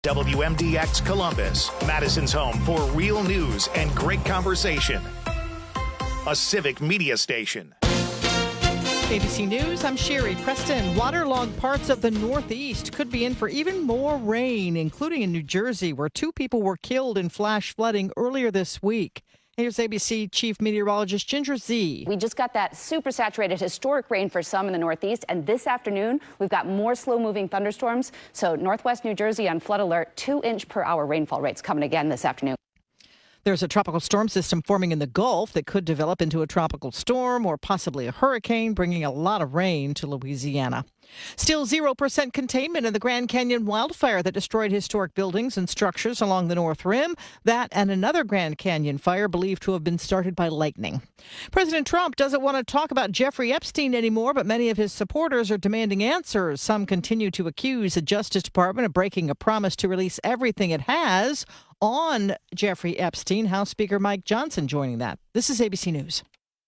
WMDX Columbus, Madison's home for real news and great conversation. A civic media station. ABC News, I'm Sherry Preston. Waterlogged parts of the Northeast could be in for even more rain, including in New Jersey, where 2 people were killed in flash flooding earlier this week. Here's ABC Chief Meteorologist Ginger Zee. We just got that super saturated historic rain for some in the Northeast, and this afternoon we've got more slow-moving thunderstorms. So Northwest New Jersey on flood alert, 2-inch-per-hour rainfall rates coming again this afternoon. There's a tropical storm system forming in the Gulf that could develop into a tropical storm or possibly a hurricane, bringing a lot of rain to Louisiana. Still 0% containment in the Grand Canyon wildfire that destroyed historic buildings and structures along the North Rim. That and another Grand Canyon fire believed to have been started by lightning. President Trump doesn't want to talk about Jeffrey Epstein anymore, but many of his supporters are demanding answers. Some continue to accuse the Justice Department of breaking a promise to release everything it has on Jeffrey Epstein. House Speaker Mike Johnson joining that. This is ABC News.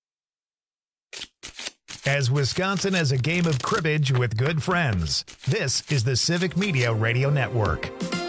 As Wisconsin has a game of cribbage with good friends, this is the Civic Media Radio Network.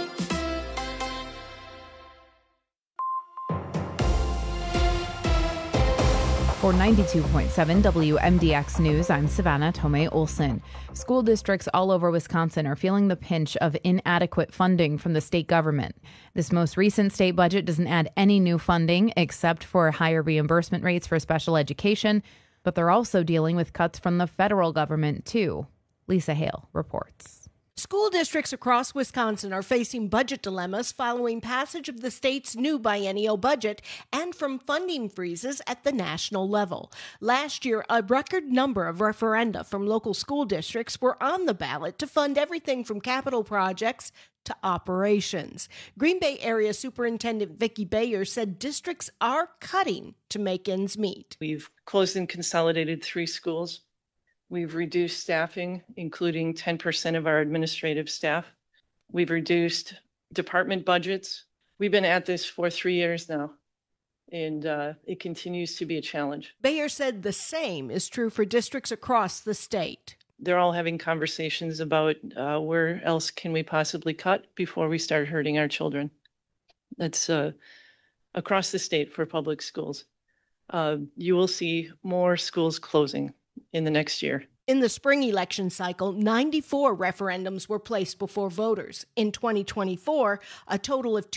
For 92.7 WMDX News, I'm Savannah Tomei Olson. School districts all over Wisconsin are feeling the pinch of inadequate funding from the state government. This most recent state budget doesn't add any new funding except for higher reimbursement rates for special education, but they're also dealing with cuts from the federal government, too. Lisa Hale reports. School districts across Wisconsin are facing budget dilemmas following passage of the state's new biennial budget and from funding freezes at the national level. Last year, a record number of referenda from local school districts were on the ballot to fund everything from capital projects to operations. Green Bay Area Superintendent Vicki Bayer said districts are cutting to make ends meet. We've closed and consolidated 3 schools. We've reduced staffing, including 10% of our administrative staff. We've reduced department budgets. We've been at this for 3 years now, and it continues to be a challenge. Bayer said the same is true for districts across the state. They're all having conversations about where else can we possibly cut before we start hurting our children. That's across the state for public schools. You will see more schools closing in the next year. In the spring election cycle, 94 referendums were placed before voters. In 2024, a total of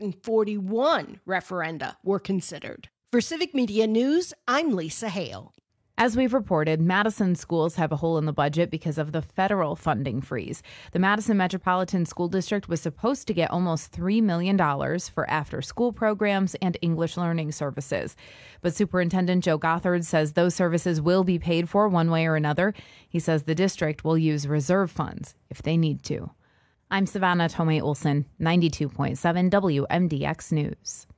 241 referenda were considered. For Civic Media News, I'm Lisa Hale. As we've reported, Madison schools have a hole in the budget because of the federal funding freeze. The Madison Metropolitan School District was supposed to get almost $3 million for after-school programs and English learning services. But Superintendent Joe Gothard says those services will be paid for one way or another. He says the district will use reserve funds if they need to. I'm Savannah Tomei Olson, 92.7 WMDX News.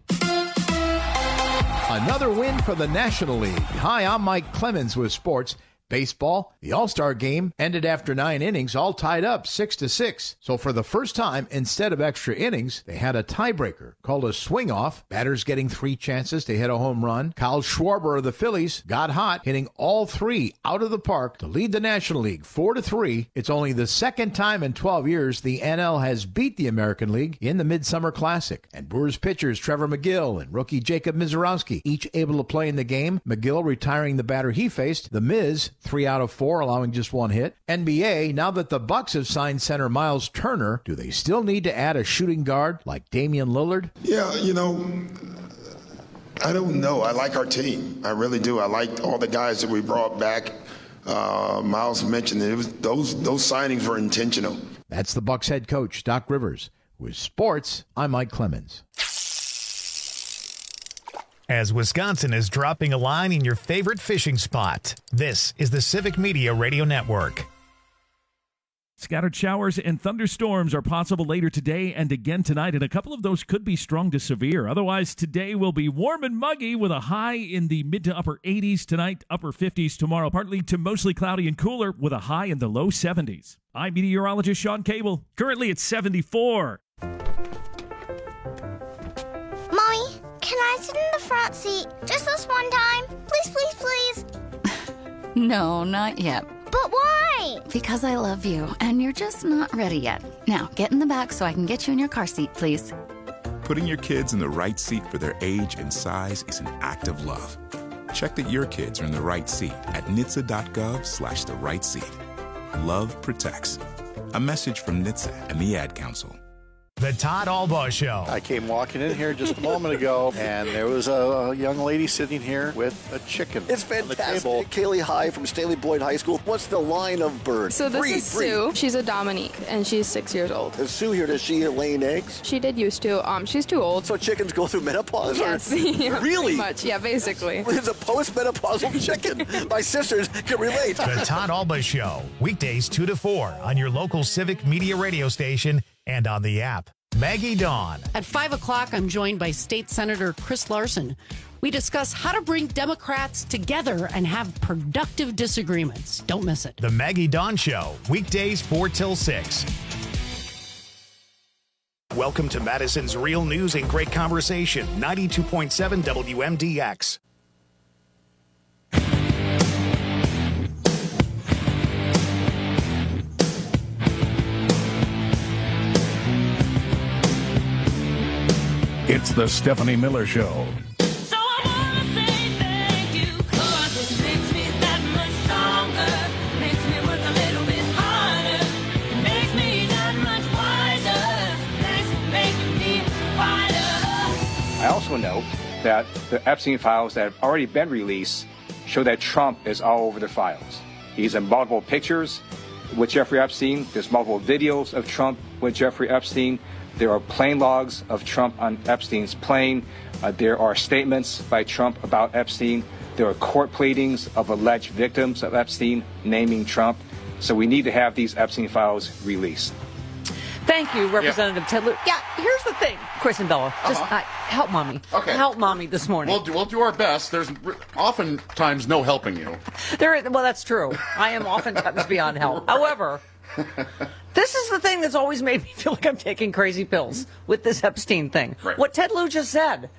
Another win for the National League. Hi, I'm Mike Clemens with sports. Baseball, the All-Star game ended after 9 innings, all tied up 6-6. So for the first time, instead of extra innings, they had a tiebreaker called a swing-off. Batters getting 3 chances to hit a home run. Kyle Schwarber of the Phillies got hot, hitting all 3 out of the park to lead the National League 4-3. It's only the second time in 12 years the NL has beat the American League in the Midsummer Classic. And Brewers pitchers Trevor McGill and rookie Jacob Mizorowski each able to play in the game. McGill retiring the batter he faced, the Miz, 3 out of 4, allowing just 1 hit. NBA, now that the Bucks have signed center Miles Turner, do they still need to add a shooting guard like Damian Lillard? Yeah, I don't know. I like our team. I really do. I like all the guys that we brought back. Miles mentioned that those signings were intentional. That's the Bucks head coach, Doc Rivers. With sports, I'm Mike Clemens. As Wisconsin is dropping a line in your favorite fishing spot, this is the Civic Media Radio Network. Scattered showers and thunderstorms are possible later today and again tonight, and a couple of those could be strong to severe. Otherwise, today will be warm and muggy with a high in the mid to upper 80s tonight, upper 50s tomorrow, partly to mostly cloudy and cooler with a high in the low 70s. I'm meteorologist Sean Cable. Currently at 74. Mommy, can I sit in the front seat just this one time? Please, please, please. No, not yet. But why? Because I love you, and you're just not ready yet. Now, get in the back so I can get you in your car seat, please. Putting your kids in the right seat for their age and size is an act of love. Check that your kids are in the right seat at NHTSA.gov/the right seat. Love protects. A message from NHTSA and the Ad Council. The Todd Albaugh Show. I came walking in here just a moment ago, and there was a young lady sitting here with a chicken. It's fantastic. Kaylee High from Staley Boyd High School. What's the line of bird? So this is Sue. She's a Dominique, and she's 6 years old. Is Sue here? Does she laying eggs? She did used to. She's too old. So chickens go through menopause? Yes. Yeah, really? Pretty much. Yeah, basically. It's a post-menopausal chicken. My sisters can relate. The Todd Albaugh Show. Weekdays 2 to 4 on your local Civic Media radio station and on the app. Maggie Dawn. At 5 o'clock, I'm joined by State Senator Chris Larson. We discuss how to bring Democrats together and have productive disagreements. Don't miss it. The Maggie Dawn Show. Weekdays 4 till 6. Welcome to Madison's Real News and Great Conversation. 92.7 WMDX. It's the Stephanie Miller Show. So I want to say thank you, 'cause it makes me that much stronger, makes me work a little bit harder, makes me that much wiser, thanks for making me fighter. I also know that the Epstein files that have already been released show that Trump is all over the files. He's in multiple pictures with Jeffrey Epstein. There's multiple videos of Trump with Jeffrey Epstein. There are plane logs of Trump on Epstein's plane. There are statements by Trump about Epstein. There are court pleadings of alleged victims of Epstein naming Trump. So we need to have these Epstein files released. Thank you, Representative Ted Lieu. Yeah, here's the thing, Chris and Bella. Just help Mommy. Okay. Help Mommy this morning. We'll do our best. There's oftentimes no helping you. Well, that's true. I am oftentimes beyond help. However, this is the thing that's always made me feel like I'm taking crazy pills with this Epstein thing. Right. What Ted Lieu just said.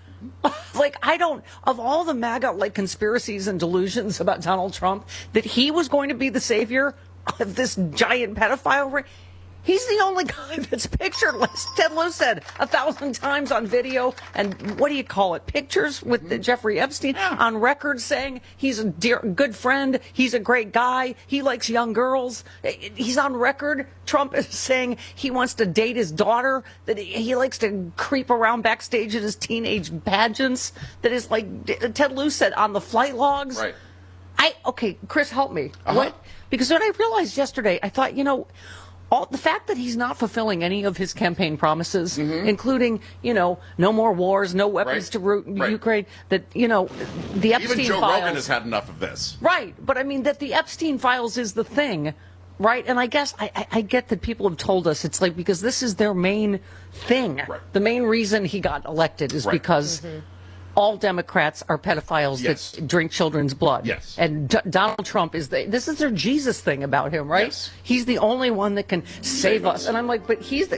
Of all the MAGA conspiracies and delusions about Donald Trump, that he was going to be the savior of this giant pedophile ring. He's the only guy that's pictureless. Ted Lieu said 1,000 times on video and pictures with Jeffrey Epstein on record saying he's a good friend, he's a great guy, he likes young girls. He's on record. Trump is saying he wants to date his daughter, that he likes to creep around backstage at his teenage pageants. That is Ted Lieu said on the flight logs. Right. Chris, help me. What? Because when I realized yesterday, I thought, the fact that he's not fulfilling any of his campaign promises, including, no more wars, no weapons to Ukraine, that, the Epstein Even Joe files. Rogan has had enough of this. Right. But I mean, that the Epstein files is the thing, right? And I guess I get that people have told us it's because this is their main thing. Right. The main reason he got elected is because all Democrats are pedophiles that drink children's blood. Yes. And Donald Trump this is their Jesus thing about him, right? Yes. He's the only one that can save us. And I'm like, but he's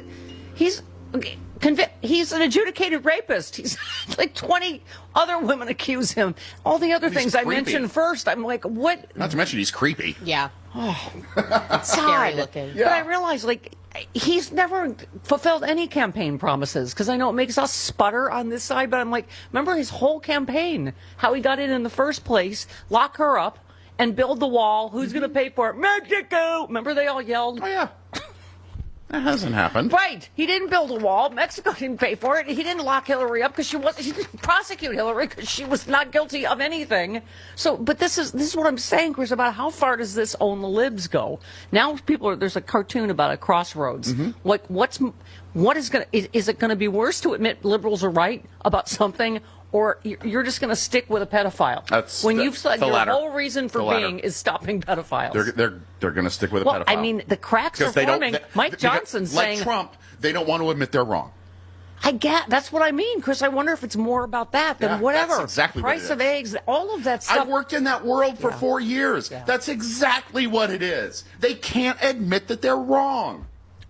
an adjudicated rapist. He's 20 other women accuse him. All the other things I mentioned first, I'm like, what? Not to mention he's creepy. Yeah. Oh, scary looking. Yeah. But I realized, he's never fulfilled any campaign promises, because I know it makes us sputter on this side, but I'm like, remember his whole campaign, how he got in the first place, lock her up, and build the wall. Who's going to pay for it? Mexico! Remember they all yelled? Oh, yeah. That hasn't happened. Right. He didn't build a wall. Mexico didn't pay for it. He didn't lock Hillary up because he didn't prosecute Hillary because she was not guilty of anything. So, but this is what I'm saying, Chris, about how far does this own the libs go? Now there's a cartoon about a crossroads. What is it going to be worse to admit liberals are right about something, or you're just going to stick with a pedophile? You've said your whole reason for being is stopping pedophiles. They're going to stick with a pedophile. I mean, the cracks are forming. Mike Johnson's saying, like Trump, they don't want to admit they're wrong. That's what I mean, Chris. I wonder if it's more about that than whatever. That's exactly Price what it of eggs, all of that stuff. I worked in that world for 4 years. Yeah. That's exactly what it is. They can't admit that they're wrong.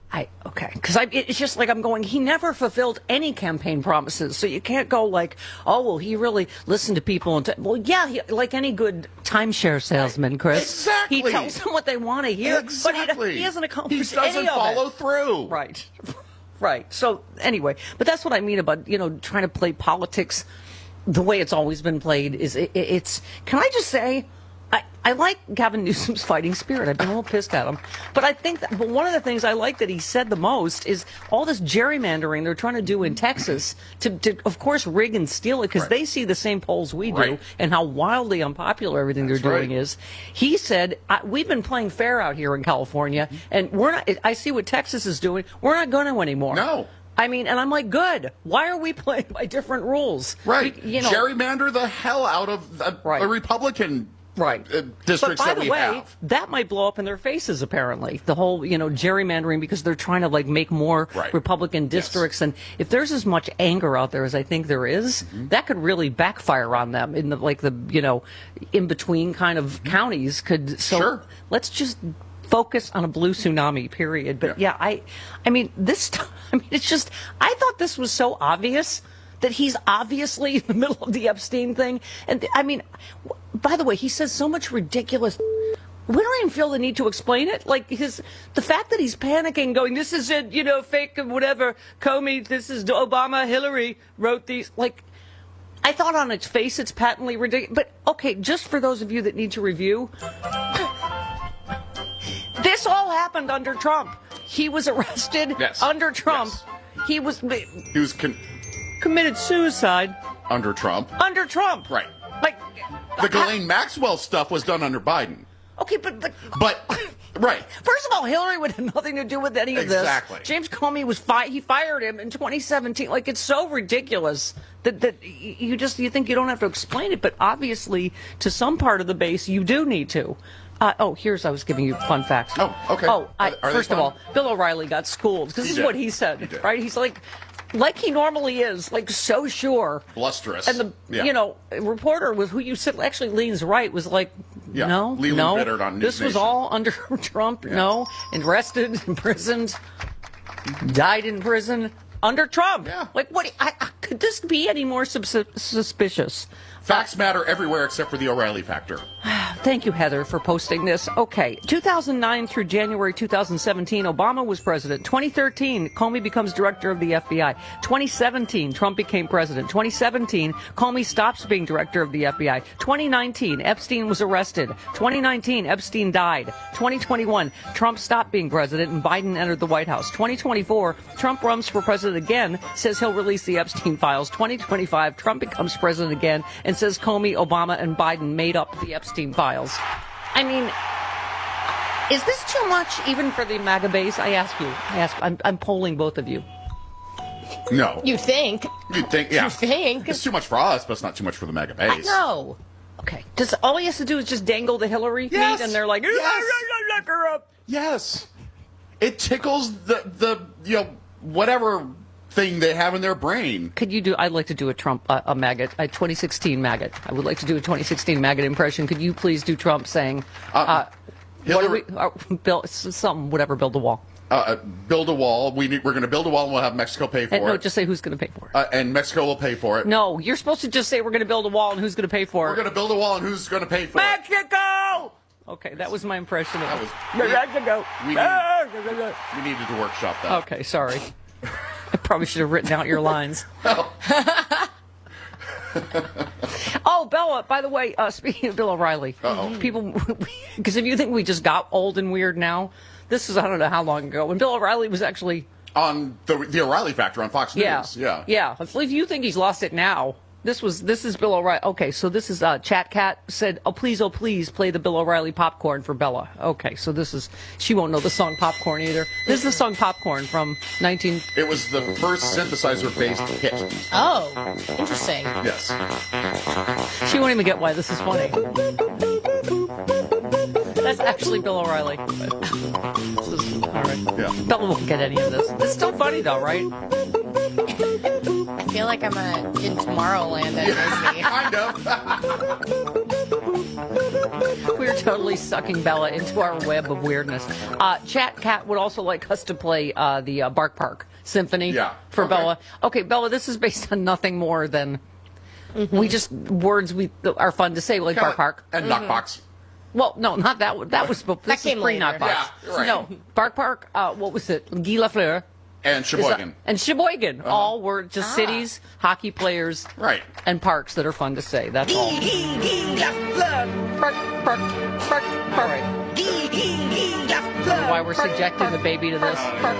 Because it's just like I'm going, he never fulfilled any campaign promises. So you can't go like, oh, well, he really listened to people. Well, yeah, like any good timeshare salesman, Chris. Exactly. He tells them what they want to hear. Exactly. But he hasn't accomplished He doesn't any of follow it. through. Right. Right. So anyway, but that's what I mean about, trying to play politics the way it's always been played. It's can I just say, I like Gavin Newsom's fighting spirit. I've been a little pissed at him. But I think but one of the things I like that he said the most is all this gerrymandering they're trying to do in Texas to of course, rig and steal it because they see the same polls we do and how wildly unpopular everything they're doing is. He said, we've been playing fair out here in California, and we're not. I see what Texas is doing. We're not going to anymore. No. I mean, and I'm like, good. Why are we playing by different rules? Right. Gerrymander the hell out of a Republican districts but by that we the way, have. that might blow up in their faces, apparently. The whole, gerrymandering, because they're trying to, make more Republican districts. And if there's as much anger out there as I think there is, that could really backfire on them in the in-between kind of counties. Let's just focus on a blue tsunami, period. But I mean, it's just, I thought this was so obvious that he's obviously in the middle of the Epstein thing. And I mean, by the way, he says so much ridiculous. We don't even feel the need to explain it. The fact that he's panicking, going, this is it, fake whatever, Comey, this is Obama, Hillary wrote these. I thought on its face it's patently ridiculous. But okay, just for those of you that need to review, this all happened under Trump. He was arrested under Trump. Yes. He was committed suicide under Trump. Under Trump, right? The Ghislaine Maxwell stuff was done under Biden. Okay, but right. First of all, Hillary would have nothing to do with any of this. Exactly. James Comey was he fired him in 2017. It's so ridiculous that you think you don't have to explain it, but obviously to some part of the base you do need to. I was giving you fun facts. Oh, okay. First of all, Bill O'Reilly got schooled because this is what he said, right? He's like he normally is, so sure. Blusterous. And the reporter who you said actually leans right was like, no, Bittert on this was all under Trump. Yeah. No, arrested, imprisoned, died in prison under Trump. Yeah. What? Could this be any more suspicious? Facts matter everywhere except for the O'Reilly factor. Thank you, Heather, for posting this. Okay, 2009 through January 2017, Obama was president. 2013, Comey becomes director of the FBI. 2017, Trump became president. 2017, Comey stops being director of the FBI. 2019, Epstein was arrested. 2019, Epstein died. 2021, Trump stopped being president and Biden entered the White House. 2024, Trump runs for president again, says he'll release the Epstein files. 2025, Trump becomes president again and says Comey, Obama, and Biden made up the Epstein files. I mean, is this too much even for the MAGA base? I'm polling both of you. No. You think? You'd think, yeah. You think? It's too much for us, but it's not too much for the MAGA base. No. Okay. All he has to do is just dangle the Hillary meat, and they're like, lock her up. Yes. It tickles the whatever thing they have in their brain. I'd like to do a Trump, a MAGA, a 2016 MAGA. I would like to do a 2016 MAGA impression. Could you please do Trump saying, Hillary, build the wall. Build a wall. We're going to build a wall and we'll have Mexico pay for it. No, just say who's going to pay for it. And Mexico will pay for it. No, you're supposed to just say we're going to build a wall and who's going to pay for it. We're going to build a wall and who's going to pay for Mexico! it. Mexico! Okay, that was my impression of that Mexico. We needed to workshop that. Okay, sorry. I probably should have written out your lines. Oh, Bella, by the way, speaking of Bill O'Reilly, people, because if you think we just got old and weird now, this is, I don't know how long ago, when Bill O'Reilly was actually... On the O'Reilly Factor on Fox News. Yeah. If you think he's lost it now, this is Bill O'Reilly. Okay, so this is Chat Cat said, oh please, play the Bill O'Reilly popcorn for Bella. Okay, so she won't know the song Popcorn either. This is the song Popcorn from 19... It was the first synthesizer-based hit. Oh, interesting. Yes. She won't even get why this is funny. That's actually Bill O'Reilly. All right. Yeah. Bella won't get any of this. It's still funny though, right? I feel like I'm in Tomorrowland at Disney. Kind of. We're totally sucking Bella into our web of weirdness. Chat Cat would also like us to play the Bark Park Symphony for Bella. Okay, Bella, this is based on nothing more than we just words we are fun to say, like Bark Park and Knockbox. Well, no, not that. That was this is pre-Knockbox. Yeah, right. No, Bark Park. What was it? Guy Lafleur. And Sheboygan. And Sheboygan. All were just cities, hockey players, right, and parks that are fun to say. That's all. Park, park, park, park. Why we're subjecting the baby to this. Park.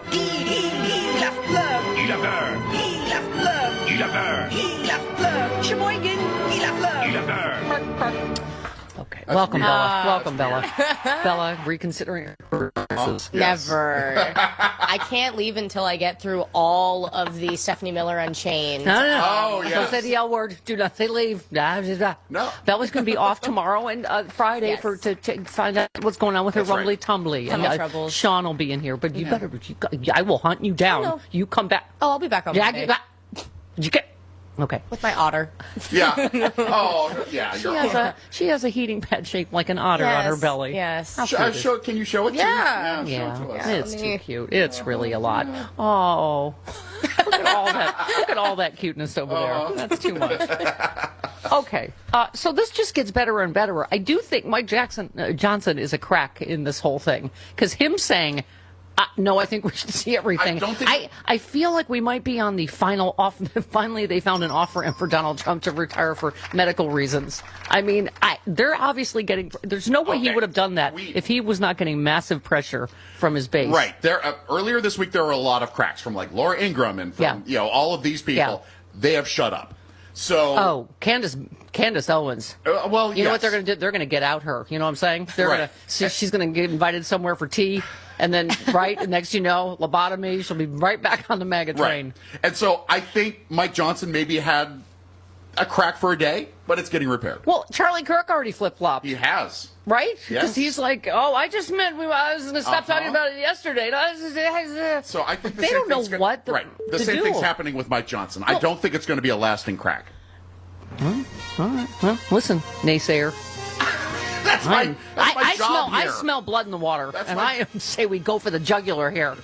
Sheboygan. Park, park. Okay. Welcome, Bella. Welcome, Bella. Bella, reconsidering her choices. Never. I can't leave until I get through all of the Stephanie Miller Unchained. No. Don't say the L word. Do not say leave. No. Bella's going to be off tomorrow and Friday to find out what's going on with her rumbly tumbly. Tumble And troubles. Sean will be in here, but you better. I will hunt you down. You come back. Oh, I'll be back on Monday. You get. Okay. With my otter. Yeah. Oh, yeah. She has a heating pad shaped like an otter on her belly. Yes. How cute is it? Can you show it to Yeah. me? Yeah, show it to us. it's too cute. It's really a lot. Oh, look at all that! Look at all that cuteness over there. That's too much. Okay, so this just gets better and better. I do think Mike Johnson is a crack in this whole thing because him saying. No, I think we should see everything. I feel like we might be on the final off. Finally, they found an off-ramp for Donald Trump to retire for medical reasons. I mean, they're obviously getting. There's no way he would have done that if he was not getting massive pressure from his base. Right. Earlier this week, there were a lot of cracks from like Laura Ingraham and from all of these people. Yeah. They have shut up. So Candace Owens. Well, you know what they're going to do? They're going to get out her. You know what I'm saying? They're going to. She's going to get invited somewhere for tea, and then next you know, lobotomy. She'll be right back on the MAGA train. Right. And so I think Mike Johnson maybe had a crack for a day, but it's getting repaired. Well, Charlie Kirk already flip-flopped. He has. Right? Yes. Because he's like, I just meant I was going to stop talking about it yesterday. So I think they don't know what the same thing's happening with Mike Johnson. I don't think it's going to be a lasting crack. All right. Well, listen, naysayer. That's my job I here. smell blood in the water, I say we go for the jugular here.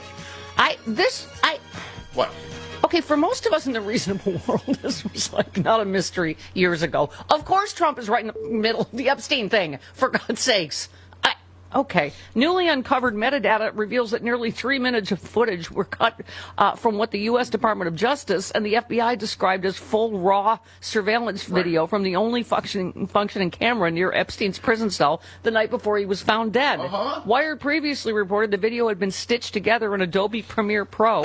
What? Okay, for most of us in the reasonable world, this was like not a mystery years ago. Of course, Trump is right in the middle of the Epstein thing, for God's sakes. Okay. Newly uncovered metadata reveals that nearly 3 minutes of footage were cut from what the U.S. Department of Justice and the FBI described as full raw surveillance video from the only functioning camera near Epstein's prison cell the night before he was found dead. Wired previously reported the video had been stitched together in Adobe Premiere Pro.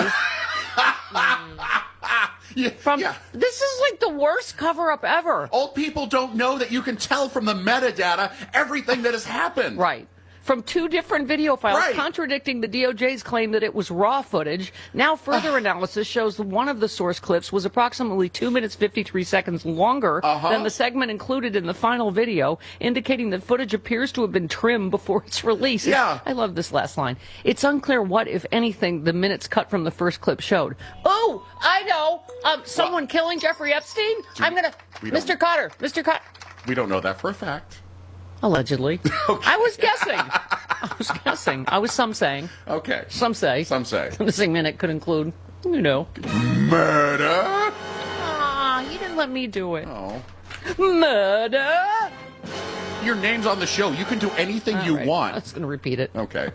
This is like the worst cover-up ever. Old people don't know that you can tell from the metadata everything that has happened. Right. From 2 different video files contradicting the DOJ's claim that it was raw footage. Now further analysis shows that one of the source clips was approximately 2 minutes 53 seconds longer than the segment included in the final video, indicating that footage appears to have been trimmed before its release. Yeah. I love this last line. It's unclear what, if anything, the minutes cut from the first clip showed. Oh, I know. Someone killing Jeffrey Epstein? Mr. Cotter. We don't know that for a fact. Allegedly. Okay. I was guessing. I was some saying. Okay. Some say. The missing minute could include, murder. You didn't let me do it. Oh. Murder. Your name's on the show. You can do anything you want. I was going to repeat it. Okay.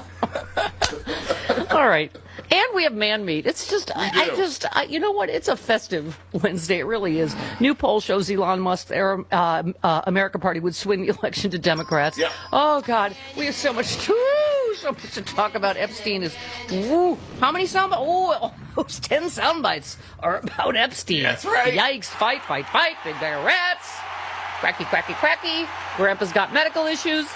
All right. And we have man meat. It's just, you know what? It's a festive Wednesday. It really is. New poll shows Elon Musk's America Party would swing the election to Democrats. Yeah. Oh, God. We have so much to talk about. Epstein is, how many sound bites? Oh, those 10 sound bites are about Epstein. That's right. Yikes. Fight. Big bear rats. Cracky. Grandpa's got medical issues.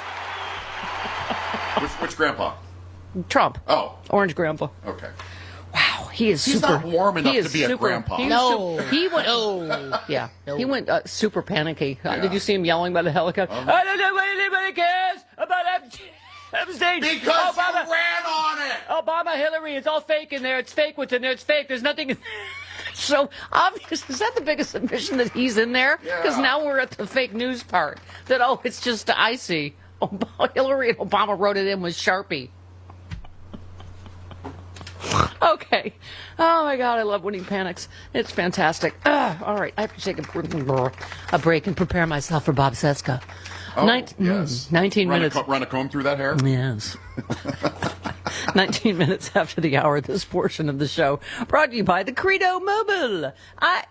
Which grandpa? Trump. Oh. Orange grandpa. Okay. Wow, he's He's super. not warm enough to be super, a grandpa. He went. Yeah. No. He went super panicky. Did you see him yelling by the helicopter? I don't know what anybody cares about Epstein. Because you ran on it. Obama, Hillary, it's all fake in there. It's fake what's in there. It's fake. There's nothing. So, obviously, is that the biggest admission that he's in there? Because now we're at the fake news part. That, it's just icy. Hillary and Obama wrote it in with Sharpie. Okay. Oh, my God, I love when he panics. It's fantastic. All right, I have to take a break and prepare myself for Bob Seska. Yes. 19 minutes. Run a comb through that hair? Yes. 19 minutes after the hour, this portion of the show brought to you by the Credo Mobile. I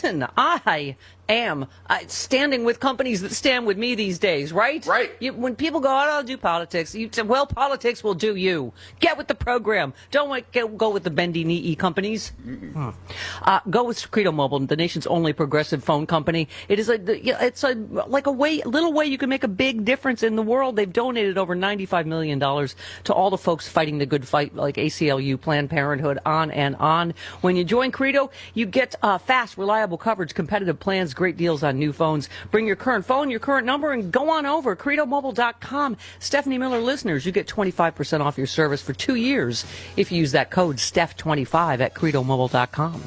am standing with companies that stand with me these days, right? Right. When people go, I'll do politics, you say, well, politics will do you. Get with the program. Don't go with the bendy knee companies. Go with Credo Mobile, the nation's only progressive phone company. It is a little way you can make a big difference in the world. They've donated over $95 million to all the folks fighting the good fight, like ACLU, Planned Parenthood, on and on. When you join Credo, you get fast, reliable coverage, competitive plans, great deals on new phones. Bring your current phone, your current number, and go on over. CredoMobile.com. Stephanie Miller listeners, you get 25% off your service for 2 years if you use that code STEPH25 at CredoMobile.com.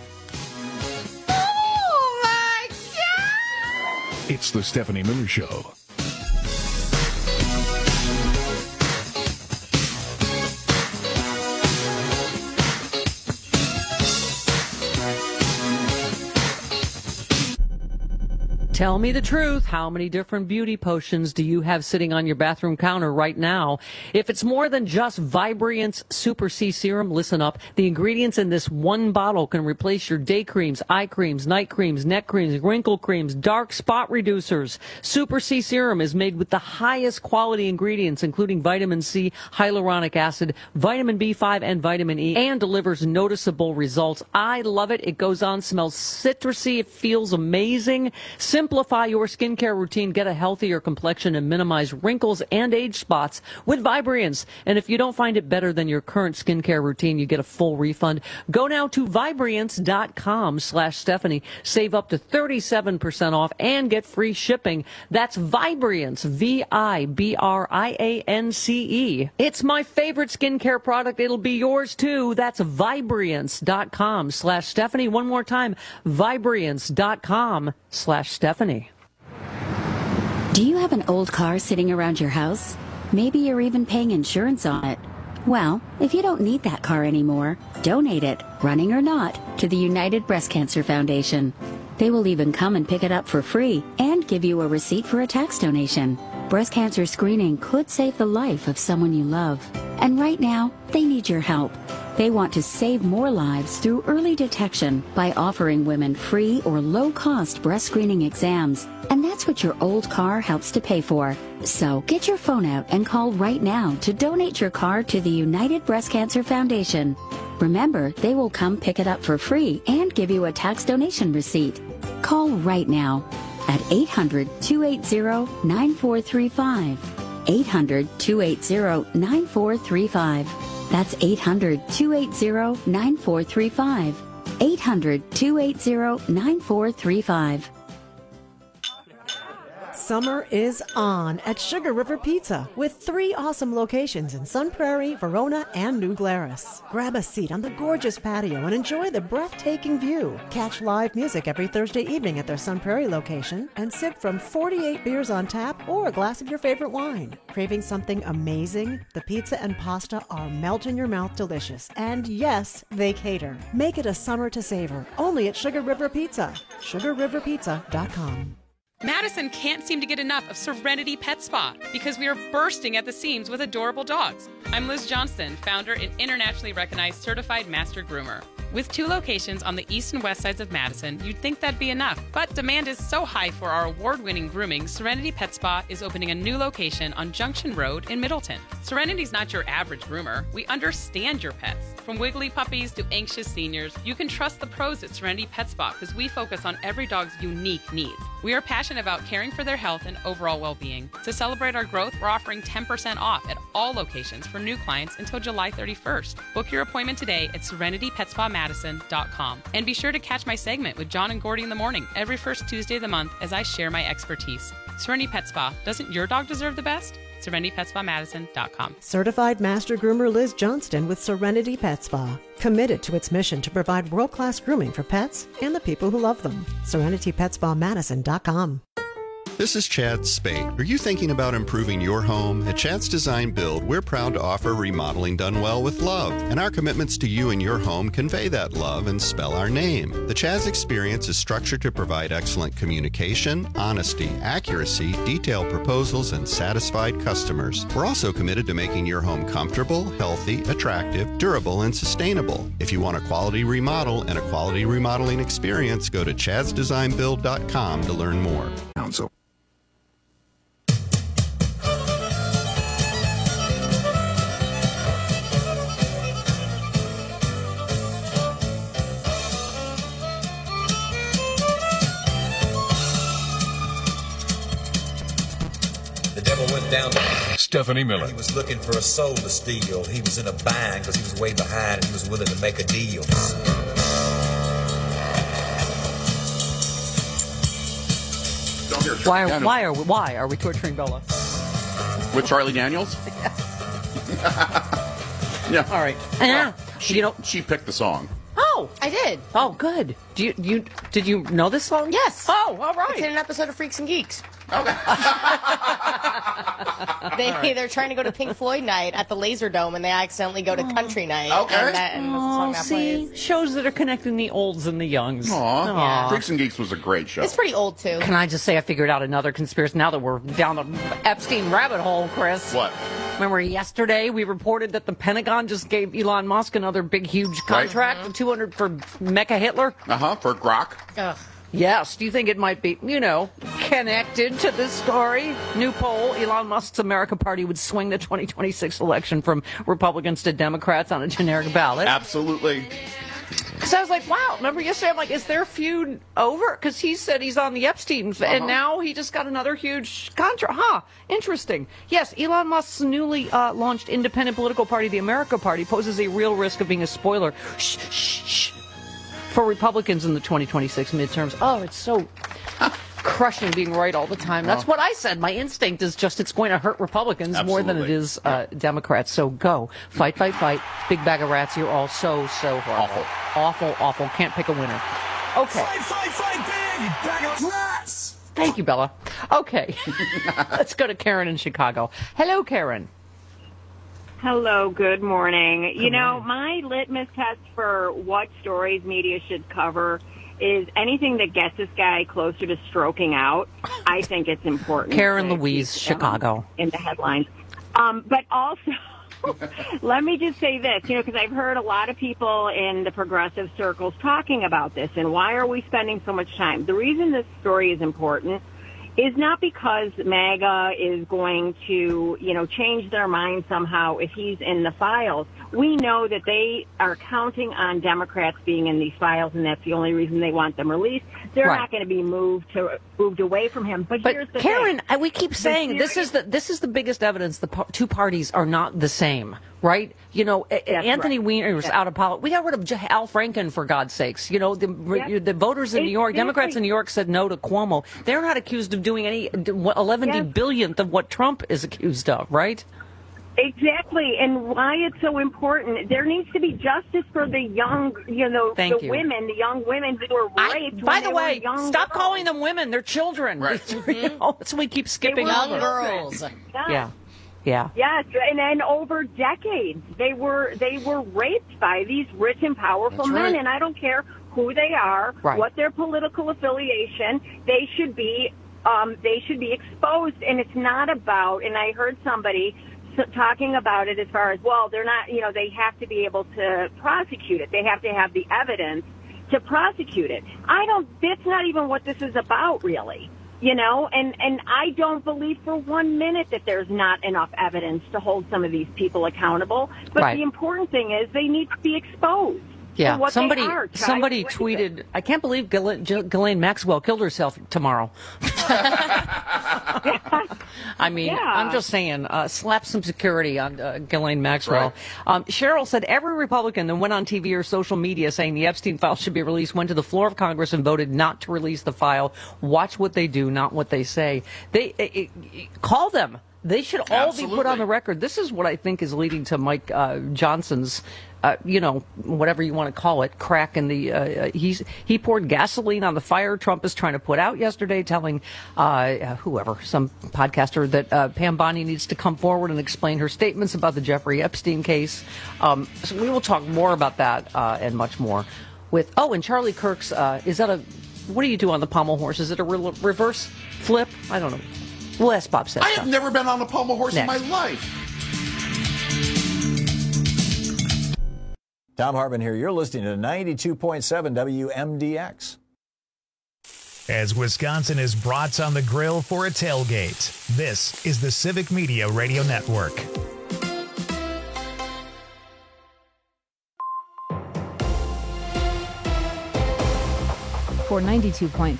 Oh, my God! It's the Stephanie Miller Show. Tell me the truth. How many different beauty potions do you have sitting on your bathroom counter right now? If it's more than just Vibriance Super C Serum, listen up. The ingredients in this one bottle can replace your day creams, eye creams, night creams, neck creams, wrinkle creams, dark spot reducers. Super C Serum is made with the highest quality ingredients, including vitamin C, hyaluronic acid, vitamin B5, and vitamin E, and delivers noticeable results. I love it. It goes on, smells citrusy. It feels amazing. Simplify your skincare routine, get a healthier complexion, and minimize wrinkles and age spots with Vibriance. And if you don't find it better than your current skincare routine, you get a full refund. Go now to Vibriance.com/Stephanie. Save up to 37% off and get free shipping. That's Vibriance, Vibriance. It's my favorite skincare product. It'll be yours too. That's Vibriance.com/Stephanie. One more time, Vibriance.com/Stephanie. Do you have an old car sitting around your house? Maybe you're even paying insurance on it. Well, if you don't need that car anymore, donate it, running or not, to the United Breast Cancer Foundation. They will even come and pick it up for free and give you a receipt for a tax donation. Breast cancer screening could save the life of someone you love. And right now, they need your help. They want to save more lives through early detection by offering women free or low-cost breast screening exams. And that's what your old car helps to pay for. So get your phone out and call right now to donate your car to the United Breast Cancer Foundation. Remember, they will come pick it up for free and give you a tax donation receipt. Call right now at 800-280-9435. 800-280-9435. That's 800-280-9435. 800-280-9435. Summer is on at Sugar River Pizza with 3 awesome locations in Sun Prairie, Verona, and New Glarus. Grab a seat on the gorgeous patio and enjoy the breathtaking view. Catch live music every Thursday evening at their Sun Prairie location and sip from 48 beers on tap or a glass of your favorite wine. Craving something amazing? The pizza and pasta are melt-in-your-mouth delicious. And yes, they cater. Make it a summer to savor, only at Sugar River Pizza. SugarRiverPizza.com. Madison can't seem to get enough of Serenity Pet Spa because we are bursting at the seams with adorable dogs. I'm Liz Johnston, founder and internationally recognized certified master groomer. With 2 locations on the east and west sides of Madison, you'd think that'd be enough, but demand is so high for our award-winning grooming. Serenity Pet Spa is opening a new location on Junction Road in Middleton. Serenity's not your average groomer. We understand your pets. From wiggly puppies to anxious seniors, you can trust the pros at Serenity Pet Spa because we focus on every dog's unique needs. We are passionate about caring for their health and overall well-being. To celebrate our growth, we're offering 10% off at all locations for new clients until July 31st. Book your appointment today at SerenityPetSpaMadison.com. And be sure to catch my segment with John and Gordy in the morning every first Tuesday of the month as I share my expertise. Serenity Pet Spa. Doesn't your dog deserve the best? SerenityPetSpaMadison.com. Certified Master Groomer Liz Johnston with Serenity Pet Spa. Committed to its mission to provide world-class grooming for pets and the people who love them. SerenityPetSpaMadison.com. This is Chad Spate. Are you thinking about improving your home? At Chad's Design Build, we're proud to offer remodeling done well with love, and our commitments to you and your home convey that love and spell our name. The Chad's experience is structured to provide excellent communication, honesty, accuracy, detailed proposals, and satisfied customers. We're also committed to making your home comfortable, healthy, attractive, durable, and sustainable. If you want a quality remodel and a quality remodeling experience, go to chadsdesignbuild.com to learn more. Council. Went down to Stephanie Miller. He was looking for a soul to steal. He was in a bind because he was way behind and he was willing to make a deal. Why are we torturing Bella? With Charlie Daniels? Yeah. All right. She picked the song. Oh, I did. Oh, good. Did you know this song? Yes. Oh, all right. It's in an episode of Freaks and Geeks. Okay. They're trying to go to Pink Floyd night at the Laserdome, and they accidentally go to country night. Okay. And that's the song that plays. Shows that are connecting the olds and the youngs. Aw. Yeah. Freaks and Geeks was a great show. It's pretty old, too. Can I just say I figured out another conspiracy now that we're down the Epstein rabbit hole, Chris? What? Remember yesterday we reported that the Pentagon just gave Elon Musk another big, huge contract, Right. $200 for Mecha Hitler? For Grok. Ugh. Yes. Do you think it might be, connected to this story? New poll, Elon Musk's America Party would swing the 2026 election from Republicans to Democrats on a generic ballot. Absolutely. Because I was like, wow, remember yesterday, I'm like, is their feud over? Because he said he's on the Epstein, and now he just got another huge contract. Interesting. Yes, Elon Musk's newly launched independent political party, the America Party, poses a real risk of being a spoiler for Republicans in the 2026 midterms. Oh, it's so crushing being right all the time. That's what I said. My instinct is just it's going to hurt Republicans more than it is Democrats. So go. Fight, fight, fight. Big bag of rats. You're all so horrible. Awful. Can't pick a winner. Okay. Fight, big bag of rats! Thank you, Bella. Okay. Let's go to Karen in Chicago. Hello, Karen. Hello, good morning. My litmus test for what stories media should cover is anything that gets this guy closer to stroking out. I think it's important. Karen Louise, Chicago. In the headlines. But also, let me just say this, because I've heard a lot of people in the progressive circles talking about this, and why are we spending so much time? The reason this story is important is not because MAGA is going to, change their mind somehow if he's in the files. We know that they are counting on Democrats being in these files, and that's the only reason they want them released. They're not going to be moved away from him. But here's the Karen, thing. we keep saying this is the biggest evidence the two parties are not the same, right? Anthony Weiner was out of politics. We got rid of Al Franken, for God's sakes. The voters in New York, Democrats in New York said no to Cuomo. They're not accused of doing any 11 billionth of what Trump is accused of, right? Exactly, and why it's so important. There needs to be justice for the young, the young women who were raped. By the way, stop calling them women. They're children. Right. That's why we keep skipping young over. girls. Yeah. Yes, and then over decades, they were raped by these rich and powerful men, and I don't care who they are, what their political affiliation, they should be exposed. And it's not about. And I heard somebody talking about it as far as, well, they're not, they have to be able to prosecute it. They have to have the evidence to prosecute it. That's not even what this is about, really. And I don't believe for 1 minute that there's not enough evidence to hold some of these people accountable. But the important thing is they need to be exposed. Yeah, what somebody they are. tweeted, I can't believe Ghislaine Maxwell killed herself tomorrow. I mean, I'm just saying, slap some security on Ghislaine Maxwell. Right. Cheryl said every Republican that went on TV or social media saying the Epstein file should be released went to the floor of Congress and voted not to release the file. Watch what they do, not what they say. Call them. They should all be put on the record. This is what I think is leading to Mike Johnson's, whatever you want to call it, crack in the. He poured gasoline on the fire Trump is trying to put out yesterday, telling some podcaster that Pam Bondi needs to come forward and explain her statements about the Jeffrey Epstein case. So we will talk more about that and much more. And Charlie Kirk's, what do you do on the pommel horse? Is it a reverse flip? I don't know. We'll ask Bob Cesca. I have never been on a pommel horse in my life. Tom Hartman here. You're listening to 92.7 WMDX. As Wisconsin is brats on the grill for a tailgate, this is the Civic Media Radio Network. For 92.7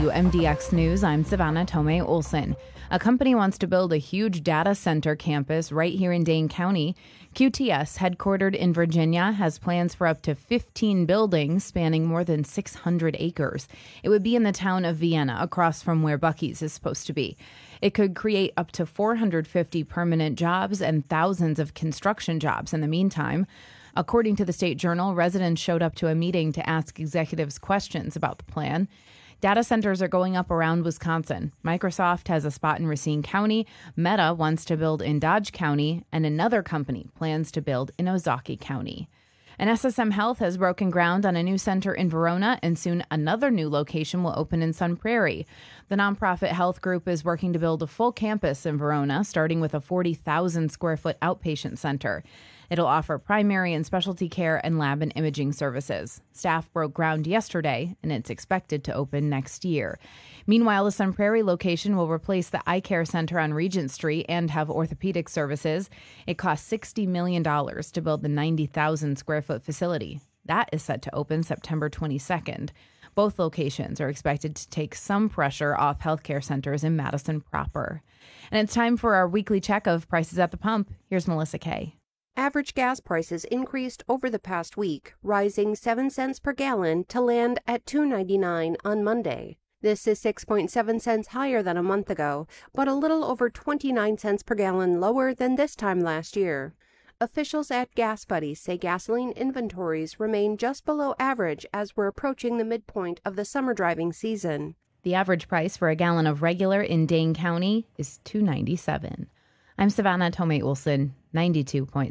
WMDX News, I'm Savannah Tomei Olson. A company wants to build a huge data center campus right here in Dane County. QTS, headquartered in Virginia, has plans for up to 15 buildings spanning more than 600 acres. It would be in the town of Vienna, across from where Buc-ee's is supposed to be. It could create up to 450 permanent jobs and thousands of construction jobs in the meantime. According to the State Journal, residents showed up to a meeting to ask executives questions about the plan. Data centers are going up around Wisconsin. Microsoft has a spot in Racine County, Meta wants to build in Dodge County, and another company plans to build in Ozaukee County. And SSM Health has broken ground on a new center in Verona, and soon another new location will open in Sun Prairie. The nonprofit health group is working to build a full campus in Verona, starting with a 40,000 square foot outpatient center. It'll offer primary and specialty care and lab and imaging services. Staff broke ground yesterday, and it's expected to open next year. Meanwhile, the Sun Prairie location will replace the Eye Care Center on Regent Street and have orthopedic services. It cost $60 million to build the 90,000 square foot facility. That is set to open September 22nd. Both locations are expected to take some pressure off healthcare centers in Madison proper. And it's time for our weekly check of prices at the pump. Here's Melissa Kay. Average gas prices increased over the past week, rising 7 cents per gallon to land at $2.99 on Monday. This is 6.7 cents higher than a month ago, but a little over 29 cents per gallon lower than this time last year. Officials at Gas Buddies say gasoline inventories remain just below average as we're approaching the midpoint of the summer driving season. The average price for a gallon of regular in Dane County is $2.97. I'm Savannah Tomei Olson, 92.7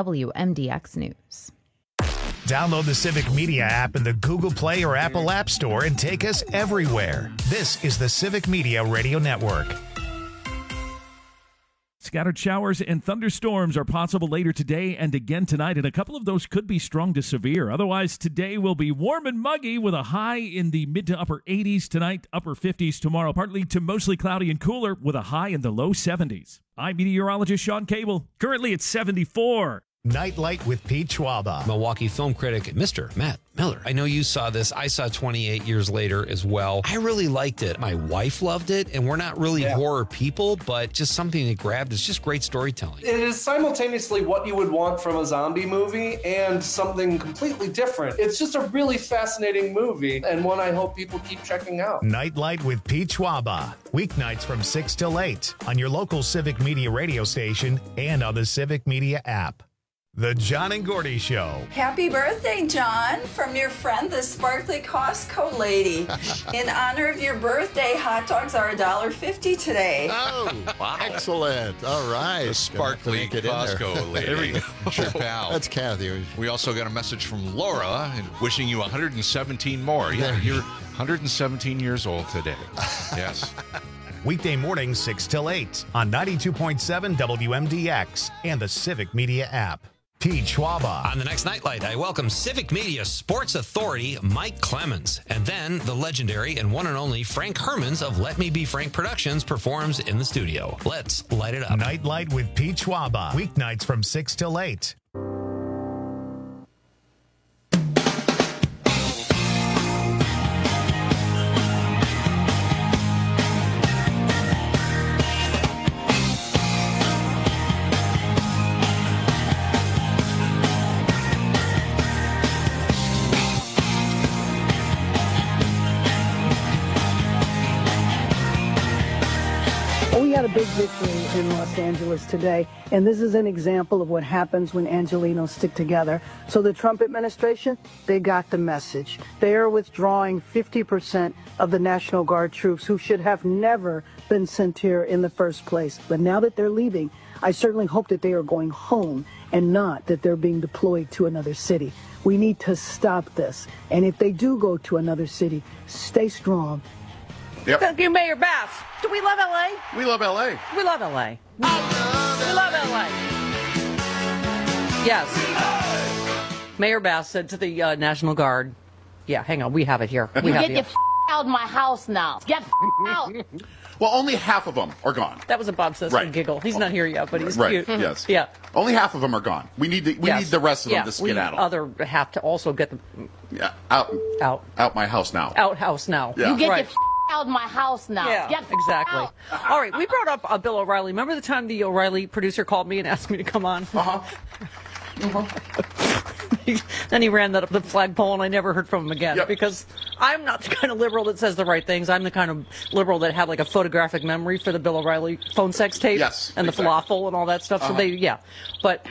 WMDX News. Download the Civic Media app in the Google Play or Apple App Store and take us everywhere. This is the Civic Media Radio Network. Scattered showers and thunderstorms are possible later today and again tonight, and a couple of those could be strong to severe. Otherwise, today will be warm and muggy with a high in the mid to upper 80s tonight, upper 50s tomorrow, partly to mostly cloudy and cooler with a high in the low 70s. I'm meteorologist Sean Cable. Currently at 74. Nightlight with Pete Schwaba. Milwaukee film critic, Mr. Matt Miller. I know you saw this. I saw 28 years later as well. I really liked it. My wife loved it, and we're not really horror people, but just something that grabbed. It's just great storytelling. It is simultaneously what you would want from a zombie movie and something completely different. It's just a really fascinating movie, and one I hope people keep checking out. Nightlight with Pete Schwaba. Weeknights from 6 till 8 on your local Civic Media radio station and on the Civic Media app. The John and Gordy Show. Happy birthday, John, from your friend, the Sparkly Costco lady. In honor of your birthday, hot dogs are $1.50 today. Oh, wow. Excellent. All right. The Sparkly Costco lady. There we go. Sure, pal. That's Kathy. We also got a message from Laura and wishing you 117 more. Yeah, you're 117 years old today. Yes. Weekday mornings 6 till 8 on 92.7 WMDX and the Civic Media app. Pete Schwaba. On the next Nightlight, I welcome Civic Media Sports Authority Mike Clemens. And then the legendary and one and only Frank Hermans of Let Me Be Frank Productions performs in the studio. Let's light it up. Nightlight with Pete Schwaba. Weeknights from 6 till 8. had a big victory in Los Angeles today, and this is an example of what happens when Angelenos stick together. So the Trump administration, they got the message. They are withdrawing 50% of the National Guard troops who should have never been sent here in the first place. But now that they're leaving, I certainly hope that they are going home and not that they're being deployed to another city. We need to stop this. And if they do go to another city, stay strong. Yep. Thank you, Mayor Bass. Do we love L.A.? We love L.A. We love L.A. We love L.A. Yes. Mayor Bass said to the National Guard, yeah, hang on, we have it here. We have Get your out of my house now. Get out. Well, only half of them are gone. That was a Bob Cesca giggle. He's not here yet, but he's right. cute. Yes. Yeah. Only half of them are gone. We need the rest of them to skedaddle. We other have to also get them out my house now. Outhouse now. Yeah. You get Right. your out of my house now. Yeah, Get exactly. out. All right, we brought up Bill O'Reilly. Remember the time the O'Reilly producer called me and asked me to come on? Then he ran that up the flagpole, and I never heard from him again because I'm not the kind of liberal that says the right things. I'm the kind of liberal that had like a photographic memory for the Bill O'Reilly phone sex tape and the falafel and all that stuff. So but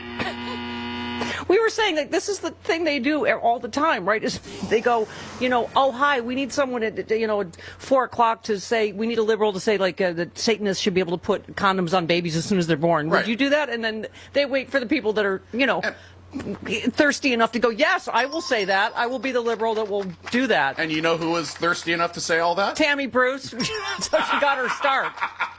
we were saying that this is the thing they do all the time, right? Is they go, oh, hi, we need someone at, at 4:00 to say, we need a liberal to say, like, that Satanists should be able to put condoms on babies as soon as they're born. Would you do that? And then they wait for the people that are, thirsty enough to go, yes, I will say that. I will be the liberal that will do that. And you know who was thirsty enough to say all that? Tammy Bruce. So she got her start.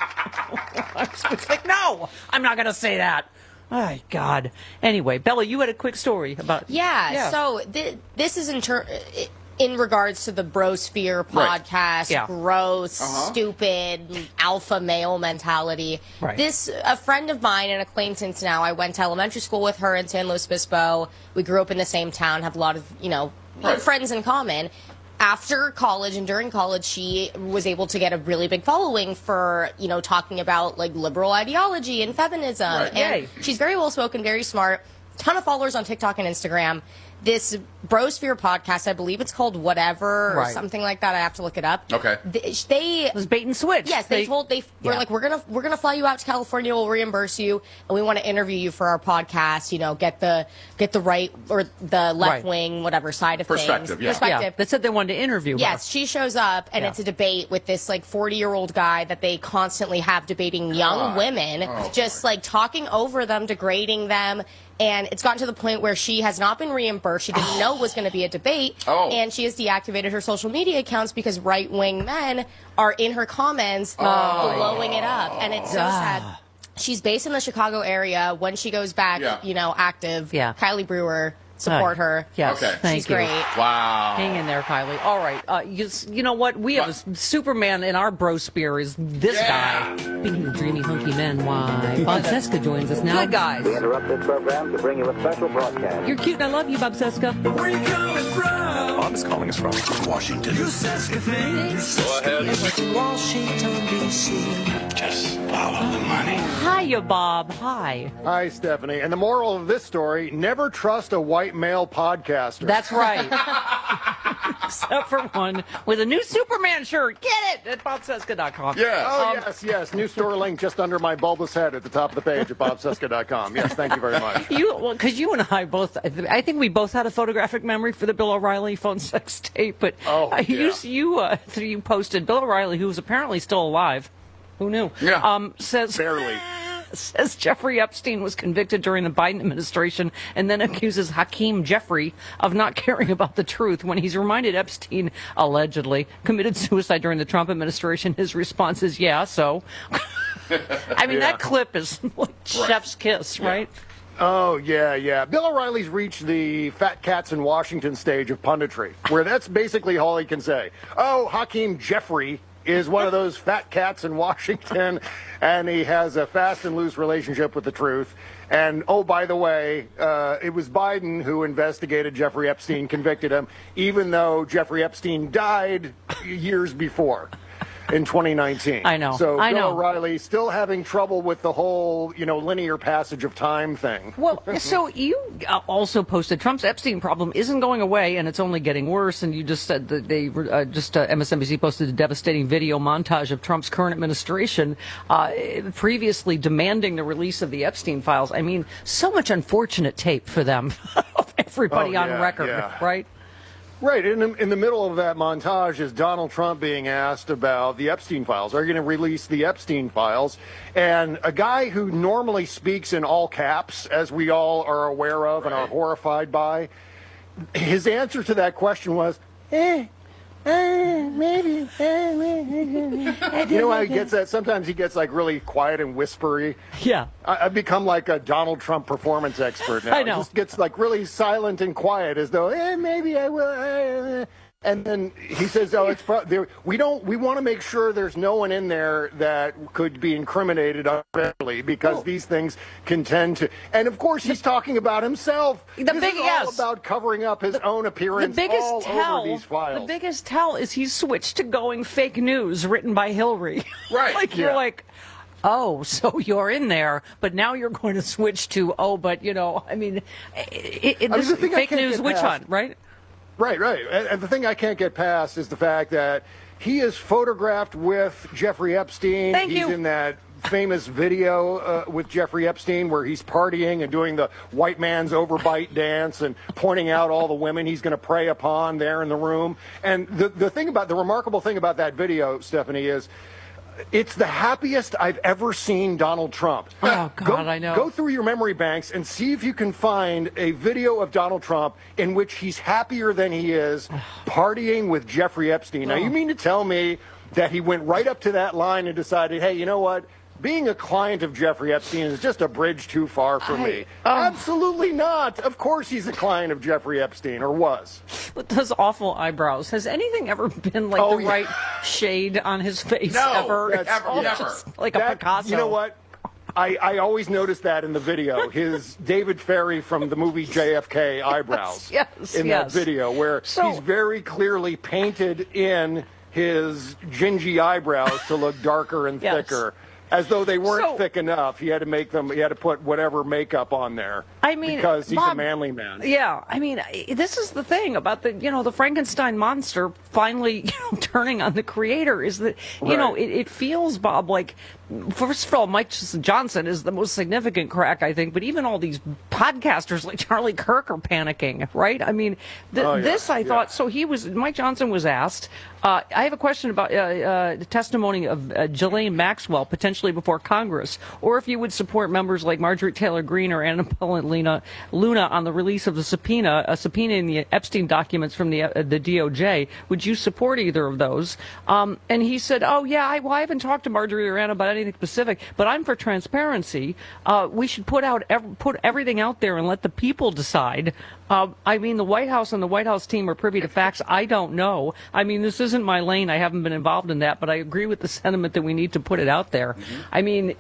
It's like, no, I'm not going to say that. Oh, God. Anyway, Bella, you had a quick story about... Yeah. So this is in regards to the Brosphere podcast, gross, stupid, alpha male mentality. Right. A friend of mine, an acquaintance now, I went to elementary school with her in San Luis Obispo. We grew up in the same town, have a lot of, friends in common. After college and during college, she was able to get a really big following for, talking about, like, liberal ideology and feminism. Right. And she's very well-spoken, very smart, ton of followers on TikTok and Instagram. This Brosphere podcast, I believe it's called Whatever or something like that. I have to look it up. Okay. It was bait and switch. Yes, they were like, we're gonna fly you out to California. We'll reimburse you, and we want to interview you for our podcast. Get the right or the left wing, whatever side of Perspective, things. Yeah. They said they wanted to interview her. Yes, she shows up, and it's a debate with this 40-year-old guy that they constantly have debating young women, just like talking over them, degrading them. And it's gotten to the point where she has not been reimbursed. She didn't know it was going to be a debate. And she has deactivated her social media accounts because right-wing men are in her comments blowing it up. And it's so sad. She's based in the Chicago area. When she goes back, active, Kylie Brewer, support her. Yes, She's great. Wow. Hang in there, Kylie. All right. You know what? We have a Superman in our brosphere is this guy. Speaking of dreamy, hunky men, why? Bob Cesca joins us now. Good guys. We interrupt this program to bring you a special broadcast. You're cute and I love you, Bob Cesca. Where are you coming from? Bob's calling us from Washington. You Cesca things. Go ahead. Washington, D.C. Just follow the money. Hiya, Bob. Hi. Hi, Stephanie. And the moral of this story, never trust a white male podcaster. That's right. Except for one with a new Superman shirt. Get it at BobCesca.com. Yes. Oh, yes. New store link just under my bulbous head at the top of the page at BobCesca.com. Yes, thank you very much. Because you and I both, I think we both had a photographic memory for the Bill O'Reilly phone sex tape. But you posted Bill O'Reilly, who was apparently still alive. Who knew? Yeah. Says barely. Says Jeffrey Epstein was convicted during the Biden administration and then accuses Hakeem Jeffrey of not caring about the truth when he's reminded Epstein allegedly committed suicide during the Trump administration. His response is, yeah, so. I mean, that clip is like chef's kiss, right? Oh, yeah. Bill O'Reilly's reached the fat cats in Washington stage of punditry, where that's basically all he can say. Oh, Hakeem Jeffrey is one of those fat cats in Washington, and he has a fast and loose relationship with the truth. And, oh, by the way, it was Biden who investigated Jeffrey Epstein, convicted him, even though Jeffrey Epstein died years before. in 2019. I know. So I Bill know. O'Reilly still having trouble with the whole, linear passage of time thing. Well, so you also posted Trump's Epstein problem isn't going away and it's only getting worse. And you just said that MSNBC posted a devastating video montage of Trump's current administration previously demanding the release of the Epstein files. I mean, so much unfortunate tape for them. Everybody on record, right? Right. In the middle of that montage is Donald Trump being asked about the Epstein files. Are you going to release the Epstein files? And a guy who normally speaks in all caps, as we all are aware of and are horrified by, his answer to that question was, maybe. You know how he gets that? Sometimes he gets like really quiet and whispery. Yeah. I've become like a Donald Trump performance expert now. I know. He just gets like really silent and quiet as though, maybe I will. And then he says, we want to make sure there's no one in there that could be incriminated unfairly because these things can tend to. And of course, he's talking about himself. All about covering up his own appearance over these files. The biggest tell is he's switched to going fake news written by Hillary. Right. You're like, oh, so you're in there, but now you're going to switch to, this fake news witch hunt, right? Right. And the thing I can't get past is the fact that he is photographed with Jeffrey Epstein. He's in that famous video with Jeffrey Epstein where he's partying and doing the white man's overbite dance and pointing out all the women he's going to prey upon there in the room. And the remarkable thing about that video, Stephanie, is it's the happiest I've ever seen Donald Trump. Oh, God, I know. Go through your memory banks and see if you can find a video of Donald Trump in which he's happier than he is partying with Jeffrey Epstein. Now, you mean to tell me that he went right up to that line and decided, hey, you know what? Being a client of Jeffrey Epstein is just a bridge too far for me. Absolutely not. Of course he's a client of Jeffrey Epstein, or was. With those awful eyebrows. Has anything ever been like the right shade on his face? No, ever? never. Just like a Picasso. You know what? I always noticed that in the video. His David Ferry from the movie JFK eyebrows in that video, where he's very clearly painted in his gingy eyebrows to look darker and thicker. As though they weren't thick enough. He had to put whatever makeup on there. Because he's a manly man. Yeah. This is the thing about the Frankenstein monster finally turning on the creator is that, it feels, Bob, like, first of all, Mike Johnson is the most significant crack, I think, but even all these podcasters like Charlie Kirk are panicking, right? I thought, so Mike Johnson was asked, I have a question about the testimony of Ghislaine Maxwell, potentially before Congress, or if you would support members like Marjorie Taylor Greene or Anna Luna on the release of a subpoena in the Epstein documents from the DOJ. Would you support either of those? And he said, I haven't talked to Marjorie or Anna about anything specific, but I'm for transparency. We should put everything out there and let the people decide. The White House and the White House team are privy to facts I don't know. This isn't my lane. I haven't been involved in that, but I agree with the sentiment that we need to put it out there. I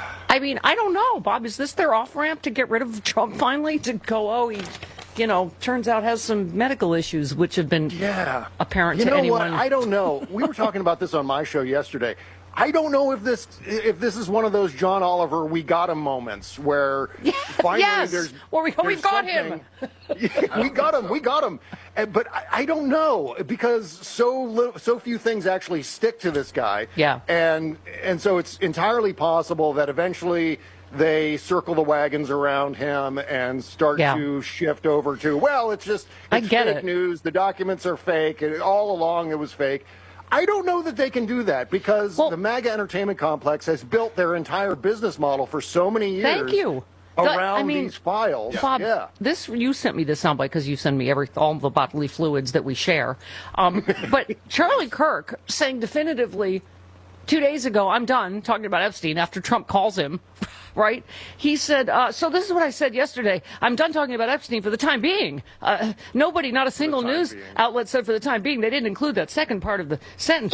don't know, Bob. Is this their off-ramp to get rid of Trump finally? To go, he turns out has some medical issues, which have been apparent to anyone. You know what? I don't know. We were talking about this on my show yesterday. I don't know if this is one of those John Oliver "we got him" moments where finally there's we got him. we got him. But I don't know because so few things actually stick to this guy. Yeah, and so it's entirely possible that eventually they circle the wagons around him and start to shift over to it's fake news. The documents are fake, and all along it was fake. I don't know that they can do that because the MAGA entertainment complex has built their entire business model for so many years. Thank you. Around these files. Bob, you sent me this soundbite because you send me all the bodily fluids that we share. But Charlie Kirk saying definitively 2 days ago, I'm done talking about Epstein after Trump calls him. Right? He said, so this is what I said yesterday. I'm done talking about Epstein for the time being. Nobody, not a single news outlet said for the time being. They didn't include that second part of the sentence.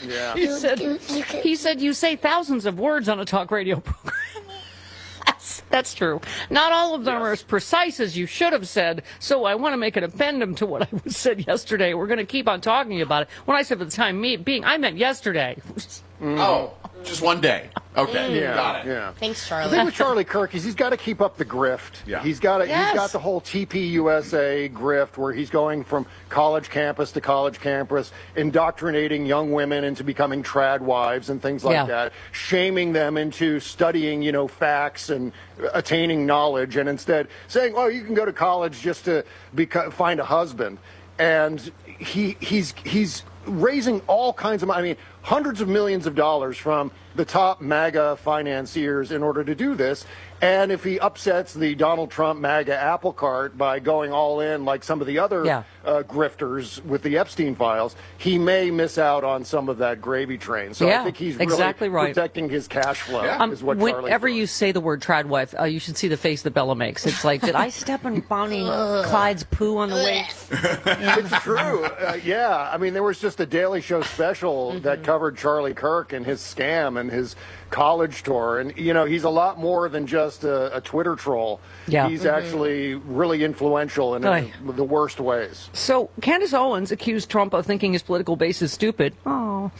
He said you say thousands of words on a talk radio program. That's true. Not all of them are as precise as you should have said, so I want to make an addendum to what I said yesterday. We're going to keep on talking about it. When I said for the time being, I meant yesterday. Oh, just one day. Okay, Yeah, got it. yeah. Thanks, The Charlie. thing with Charlie Kirk is he's got to keep up the grift. Yeah. He's got Yes. the whole TPUSA grift where he's going from college campus to college campus, indoctrinating young women into becoming trad wives and things like Yeah. that, shaming them into studying, facts and attaining knowledge, and instead saying, "Oh, you can go to college just to find a husband." And he's raising all kinds of money. I mean, hundreds of millions of dollars from the top MAGA financiers in order to do this. And if he upsets the Donald Trump MAGA apple cart by going all in like some of the other grifters with the Epstein files, he may miss out on some of that gravy train. So I think he's really exactly right. protecting his cash flow is what Charlie's whenever doing. you say the word trad wife, you should see the face that Bella makes. It's like, did I step on Bonnie Clyde's poo on the way? It's true. Yeah. I mean, there was just a Daily Show special that covered Charlie Kirk and his scam and his college tour. And, he's a lot more than just a Twitter troll. Yeah. He's actually really influential in the worst ways. So Candace Owens accused Trump of thinking his political base is stupid. Oh.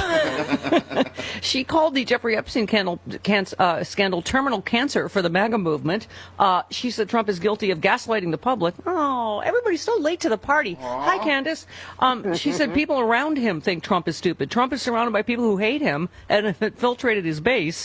She called the Jeffrey Epstein scandal terminal cancer for the MAGA movement. She said Trump is guilty of gaslighting the public. Oh, everybody's so late to the party. Hi, Candace. She said people around him think Trump is stupid. Trump is surrounded by people who hate him and have infiltrated his base.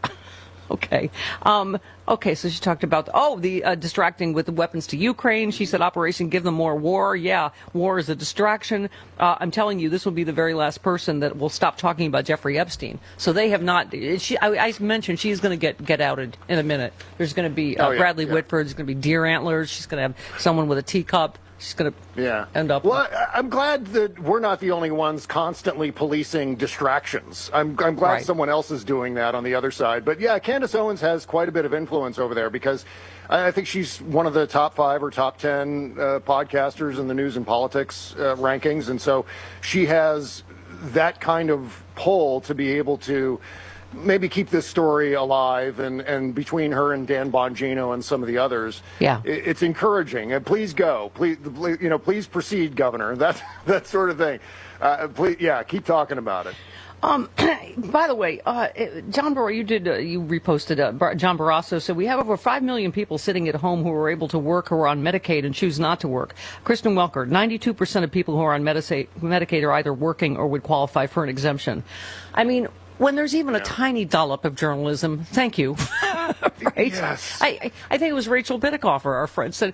Okay. Okay, so she talked about, the distracting with the weapons to Ukraine. She said Operation Give Them More War. Yeah, war is a distraction. I'm telling you, this will be the very last person that will stop talking about Jeffrey Epstein. So they have not, I mentioned she's going to get outed in a minute. There's going to be Bradley Whitford. There's going to be deer antlers. She's going to have someone with a teacup. She's going to end up. Well, I'm glad that we're not the only ones constantly policing distractions. I'm glad someone else is doing that on the other side. But yeah, Candace Owens has quite a bit of influence over there because I think she's one of the top 5 or top 10 podcasters in the news and politics rankings. And so she has that kind of pull to be able to maybe keep this story alive, and between her and Dan Bongino and some of the others, it's encouraging. And please go, please proceed, Governor. That sort of thing. Please, keep talking about it. By the way, John Barrasso, you reposted John Barrasso. So we have over 5 million people sitting at home who are able to work, who are on Medicaid and choose not to work. Kristen Welker, 92% of people who are on Medicaid are either working or would qualify for an exemption. I mean, when there's even a tiny dollop of journalism, thank you. Right? Yes. I think it was Rachel Bittencofer, our friend, said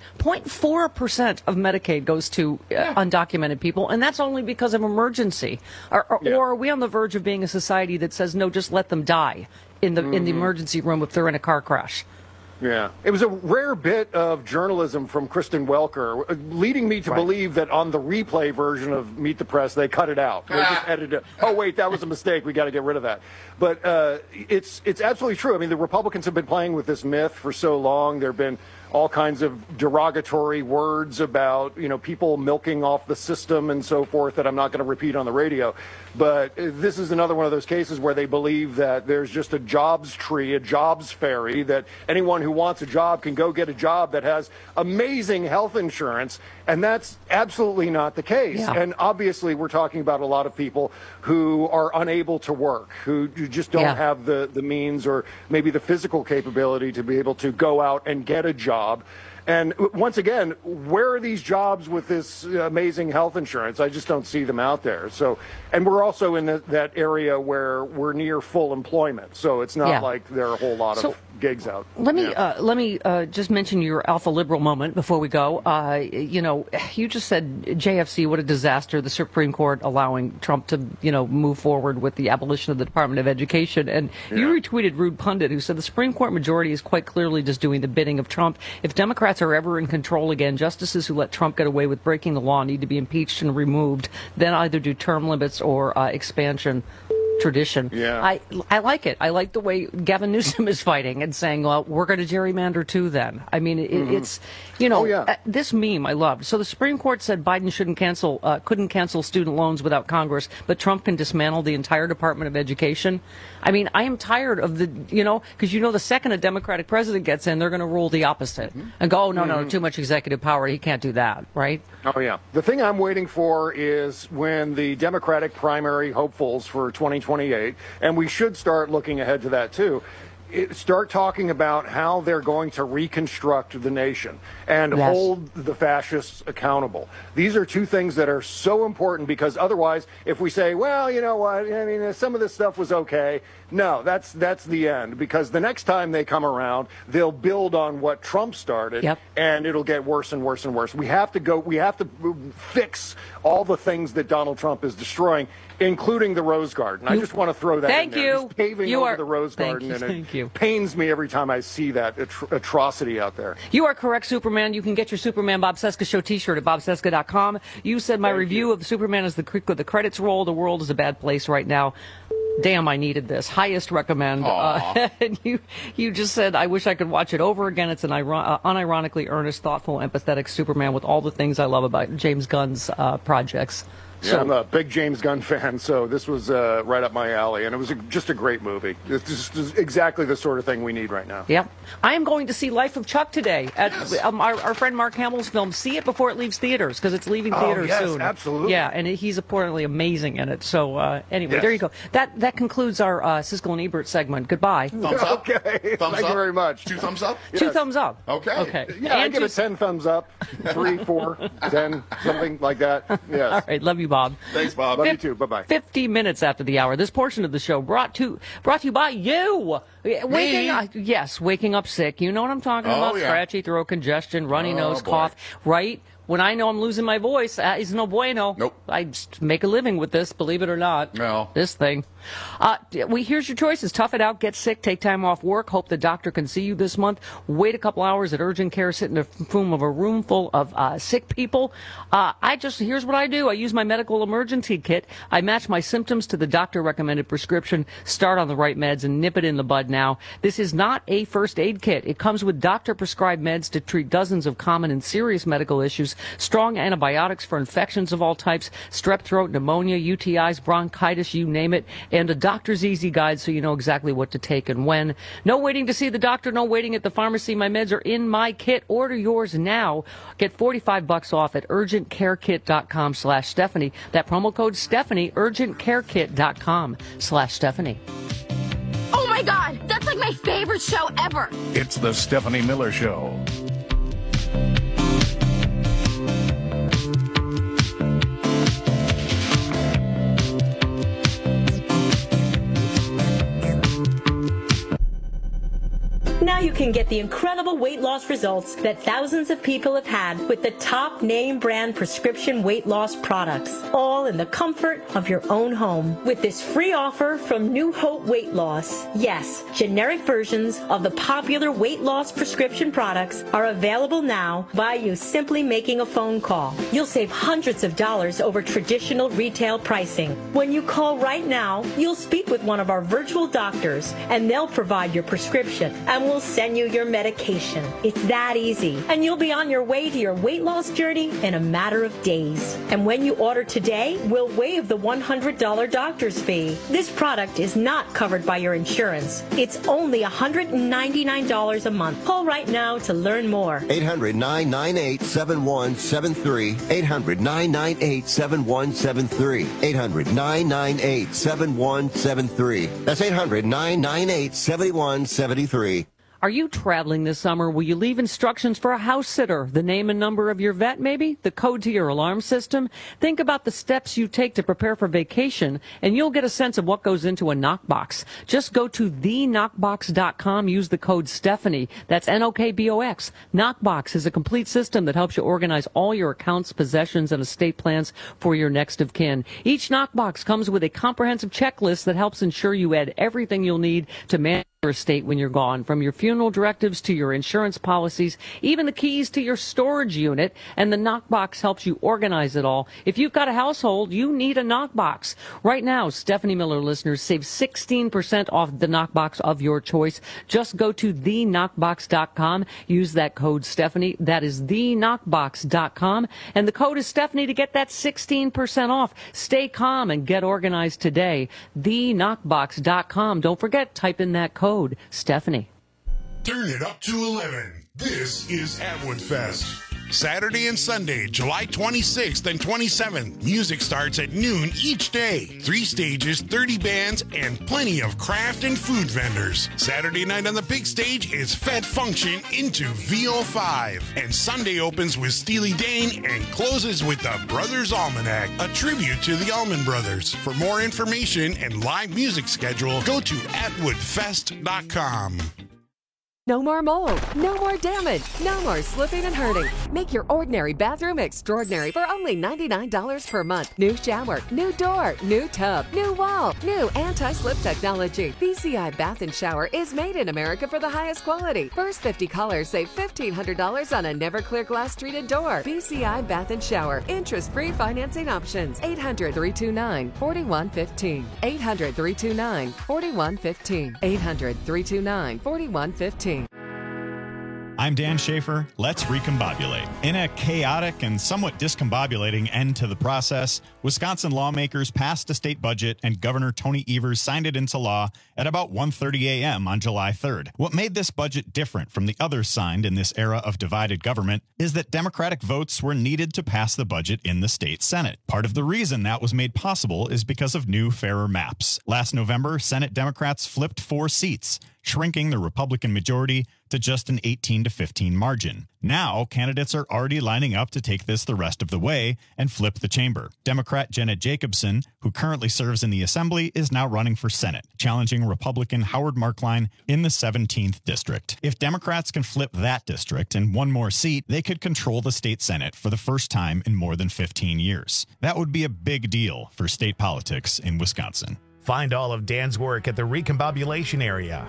0.4% of Medicaid goes to undocumented people, and that's only because of emergency. Or are we on the verge of being a society that says, no, just let them die in the emergency room if they're in a car crash? Yeah. It was a rare bit of journalism from Kristen Welker, leading me to believe that on the replay version of Meet the Press, they cut it out. They just edited it. Oh, wait, that was a mistake. We got to get rid of that. But it's absolutely true. I mean, the Republicans have been playing with this myth for so long. There have been all kinds of derogatory words about, people milking off the system and so forth that I'm not going to repeat on the radio. But this is another one of those cases where they believe that there's just a jobs tree, a jobs fairy, that anyone who wants a job can go get a job that has amazing health insurance. And that's absolutely not the case. Yeah. And obviously, we're talking about a lot of people who are unable to work, who just don't have the means or maybe the physical capability to be able to go out and get a job. And once again, where are these jobs with this amazing health insurance? I just don't see them out there. So, and we're also in that area where we're near full employment. So it's not like there are a whole lot of gigs out. Let me just mention your alpha liberal moment before we go. You just said JFC, what a disaster. The Supreme Court allowing Trump to, move forward with the abolition of the Department of Education. And you retweeted Rude Pundit, who said the Supreme Court majority is quite clearly just doing the bidding of Trump. If Democrats are ever in control again, justices who let Trump get away with breaking the law need to be impeached and removed, then either do term limits or expansion. tradition. Yeah. I like it. I like the way Gavin Newsom is fighting and saying, well, we're going to gerrymander too then. I mean, it's, this meme I loved. So the Supreme Court said Biden couldn't cancel student loans without Congress, but Trump can dismantle the entire Department of Education. I mean, I am tired of because the second a Democratic president gets in, they're going to rule the opposite and go, oh, no, too much executive power. He can't do that, right? Oh, yeah. The thing I'm waiting for is when the Democratic primary hopefuls for 2028, and we should start looking ahead to that, too, start talking about how they're going to reconstruct the nation and hold the fascists accountable. These are two things that are so important, because otherwise, if we say, well, you know what, I mean, some of this stuff was okay. No, that's the end, because the next time they come around, they'll build on what Trump started, and it'll get worse and worse and worse. We have to fix all the things that Donald Trump is destroying, including the Rose Garden. I just want to throw that in there. He's paving over the Rose Garden, and it pains me every time I see that atrocity out there. You are correct, Superman. You can get your Superman Bob Cesca Show t-shirt at bobcesca.com. You said my review of Superman is the credits roll. The world is a bad place right now. Damn, I needed this. Highest recommend. And you just said, I wish I could watch it over again. It's an unironically earnest, thoughtful, empathetic Superman with all the things I love about James Gunn's projects. Yeah, I'm a big James Gunn fan, so this was right up my alley, and it was just a great movie. It's just exactly the sort of thing we need right now. Yep. I am going to see Life of Chuck today at our friend Mark Hamill's film. See it before it leaves theaters, because it's leaving theaters soon. Absolutely. Yeah, and he's apparently amazing in it. So anyway, there you go. That concludes our Siskel and Ebert segment. Goodbye. Thumbs up. Okay. Thumbs Thank up. you very much. 2 thumbs up? Yes. 2 thumbs up. Okay. Yeah, I give it 10 thumbs up. 3, 4, 10, something like that. Yes. All right. Love you, Bob. Thanks, Bob. Love you too. Bye-bye. 50 minutes after the hour. This portion of the show brought to you by you. Waking up sick. You know what I'm talking about. Yeah. Scratchy throat, congestion, runny nose, cough. Right? When I know I'm losing my voice, it's no bueno. Nope. I just make a living with this, believe it or not. No. This thing. Here's your choices. Tough it out, get sick, take time off work, hope the doctor can see you this month, wait a couple hours at urgent care, sit in a room full of sick people. Here's what I do. I use my medical emergency kit. I match my symptoms to the doctor-recommended prescription, start on the right meds, and nip it in the bud now. This is not a first aid kit. It comes with doctor-prescribed meds to treat dozens of common and serious medical issues, strong antibiotics for infections of all types, strep throat, pneumonia, UTIs, bronchitis, you name it, and a doctor's easy guide so you know exactly what to take and when. No waiting to see the doctor, no waiting at the pharmacy. My meds are in my kit. Order yours now. Get $45 off at urgentcarekit.com/Stephanie. That promo code Stephanie, urgentcarekit.com/Stephanie. Oh my God, that's like my favorite show ever. It's the Stephanie Miller Show. Now you can get the incredible weight loss results that thousands of people have had with the top name brand prescription weight loss products, all in the comfort of your own home. With this free offer from New Hope Weight Loss. Yes, generic versions of the popular weight loss prescription products are available now by you simply making a phone call. You'll save hundreds of dollars over traditional retail pricing. When you call right now, you'll speak with one of our virtual doctors and they'll provide your prescription and will send you your medication. It's that easy. And you'll be on your way to your weight loss journey in a matter of days. And when you order today, we'll waive the $100 doctor's fee. This product is not covered by your insurance. It's only $199 a month. Call right now to learn more. 800-998-7173. 800-998-7173. 800-998-7173. That's 800-998-7173. Are you traveling this summer? Will you leave instructions for a house sitter? The name and number of your vet, maybe? The code to your alarm system? Think about the steps you take to prepare for vacation, and you'll get a sense of what goes into a knockbox. Just go to theknockbox.com. Use the code Stephanie. That's Knockbox. Knockbox is a complete system that helps you organize all your accounts, possessions, and estate plans for your next of kin. Each knockbox comes with a comprehensive checklist that helps ensure you add everything you'll need to manage estate when you're gone, from your funeral directives to your insurance policies, even the keys to your storage unit, and the Knockbox helps you organize it all. If you've got a household, you need a Knockbox. Right now, Stephanie Miller listeners save 16% off the Knockbox of your choice. Just go to theknockbox.com. Use that code Stephanie. That is theknockbox.com. And the code is Stephanie to get that 16% off. Stay calm and get organized today. Theknockbox.com. Don't forget, type in that code. Stephanie. Turn it up to 11. This is Atwood Fest. Saturday and Sunday, July 26th and 27th. Music starts at noon each day. 3 stages, 30 bands, and plenty of craft and food vendors. Saturday night on the big stage is Fed Function into VO5. And Sunday opens with Steely Dan and closes with the Brothers Almanac, a tribute to the Allman Brothers. For more information and live music schedule, go to atwoodfest.com. No more mold, no more damage, no more slipping and hurting. Make your ordinary bathroom extraordinary for only $99 per month. New shower, new door, new tub, new wall, new anti-slip technology. BCI Bath and Shower is made in America for the highest quality. First 50 callers save $1,500 on a never clear glass treated door. BCI Bath and Shower. Interest-free financing options. 800-329-4115. 800-329-4115. 800-329-4115. I'm Dan Schaefer. Let's recombobulate. In a chaotic and somewhat discombobulating end to the process, Wisconsin lawmakers passed a state budget and Governor Tony Evers signed it into law at about 1:30 a.m. on July 3rd. What made this budget different from the others signed in this era of divided government is that Democratic votes were needed to pass the budget in the state Senate. Part of the reason that was made possible is because of new, fairer maps. Last November, Senate Democrats flipped 4 seats, shrinking the Republican majority to just an 18-15 margin. Now, candidates are already lining up to take this the rest of the way and flip the chamber. Democrat Janet Jacobson, who currently serves in the Assembly, is now running for Senate, challenging Republican Howard Markline in the 17th District. If Democrats can flip that district and one more seat, they could control the state Senate for the first time in more than 15 years. That would be a big deal for state politics in Wisconsin. Find all of Dan's work at the Recombobulation area.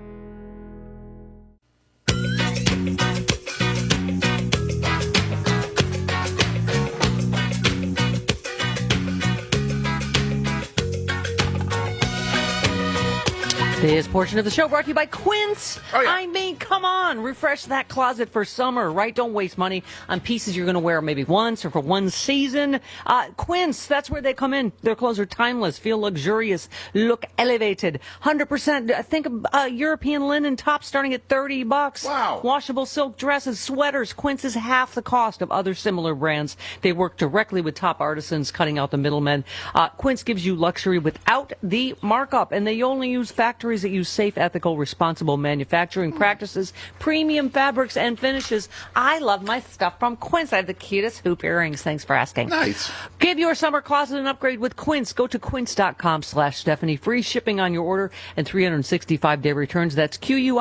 This portion of the show brought to you by Quince. Oh, yeah. I mean, come on. Refresh that closet for summer, right? Don't waste money on pieces you're going to wear maybe once or for one season. Quince, that's where they come in. Their clothes are timeless, feel luxurious, look elevated. 100%. Think of European linen tops starting at $30. Wow. Washable silk dresses, sweaters. Quince is half the cost of other similar brands. They work directly with top artisans, cutting out the middlemen. Quince gives you luxury without the markup, and they only use factories that use safe, ethical, responsible manufacturing practices, premium fabrics and finishes. I love my stuff from Quince. I have the cutest hoop earrings. Thanks for asking. Nice. Give your summer closet an upgrade with Quince. Go to quince.com/Stephanie. Free shipping on your order and 365-day returns. That's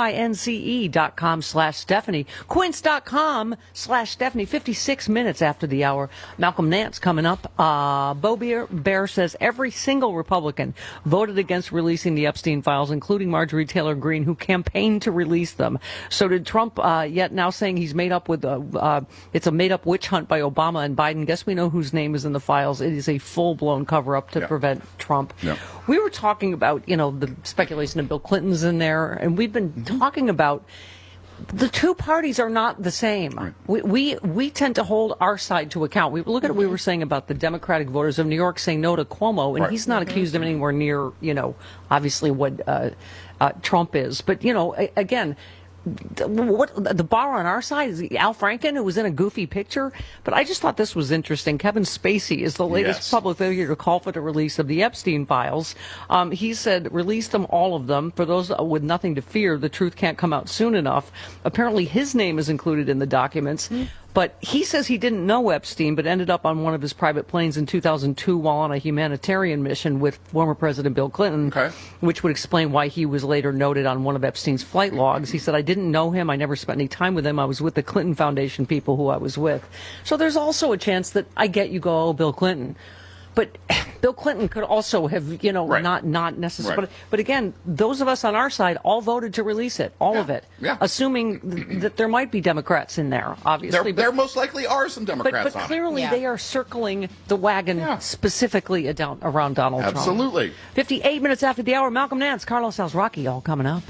QUINCE.com/Stephanie. Quince.com/Stephanie. 56 minutes after the hour. Malcolm Nance coming up. Bo Bear says every single Republican voted against releasing the Epstein files, including Marjorie Taylor Greene, who campaigned to release them. So did Trump, yet now saying he's made up with it's a made-up witch hunt by Obama and Biden. Guess we know whose name is in the files. It is a full-blown cover-up to prevent Trump. We were talking about, the speculation of Bill Clinton's in there, and we've been talking about the two parties are not the same. Right. We tend to hold our side to account. We look at what we were saying about the Democratic voters of New York saying no to Cuomo, and he's not accused of anywhere near, obviously what Trump is. But, again, what the bar on our side is Al Franken, who was in a goofy picture. But I just thought this was interesting. Kevin Spacey is the latest public figure to call for the release of the Epstein files. He said, release them, all of them. For those with nothing to fear, the truth can't come out soon enough. Apparently his name is included in the documents. But he says he didn't know Epstein, but ended up on one of his private planes in 2002 while on a humanitarian mission with former President Bill Clinton, which would explain why he was later noted on one of Epstein's flight logs. He said, I didn't know him. I never spent any time with him. I was with the Clinton Foundation people who I was with. So there's also a chance that I get you go, oh, Bill Clinton. But Bill Clinton could also have, not necessarily. Right. But again, those of us on our side all voted to release it, all of it, assuming that there might be Democrats in there, obviously. There most likely are some Democrats but on clearly it. they are circling the wagon specifically around Donald Trump. Absolutely. 58 minutes after the hour, Malcolm Nance, Carlos Alzraki, all coming up.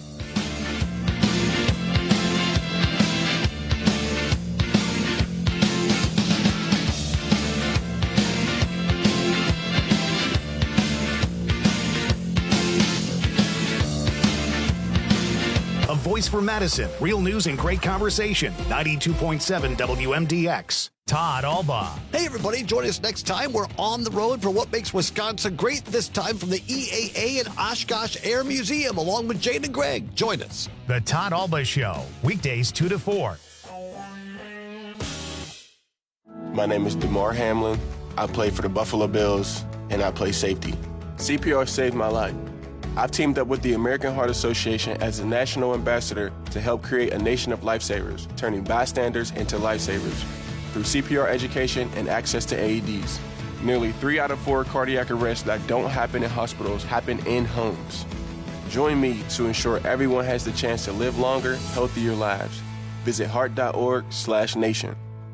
A voice for Madison. Real news and great conversation. 92.7 WMDX. Todd Alba. Hey, everybody. Join us next time. We're on the road for what makes Wisconsin great, this time from the EAA and Oshkosh Air Museum, along with Jane and Greg. Join us. The Todd Alba Show. Weekdays 2 to 4. My name is DeMar Hamlin. I play for the Buffalo Bills, and I play safety. CPR saved my life. I've teamed up with the American Heart Association as a national ambassador to help create a nation of lifesavers, turning bystanders into lifesavers through CPR education and access to AEDs. Nearly 3 out of 4 cardiac arrests that don't happen in hospitals happen in homes. Join me to ensure everyone has the chance to live longer, healthier lives. Visit heart.org/nation.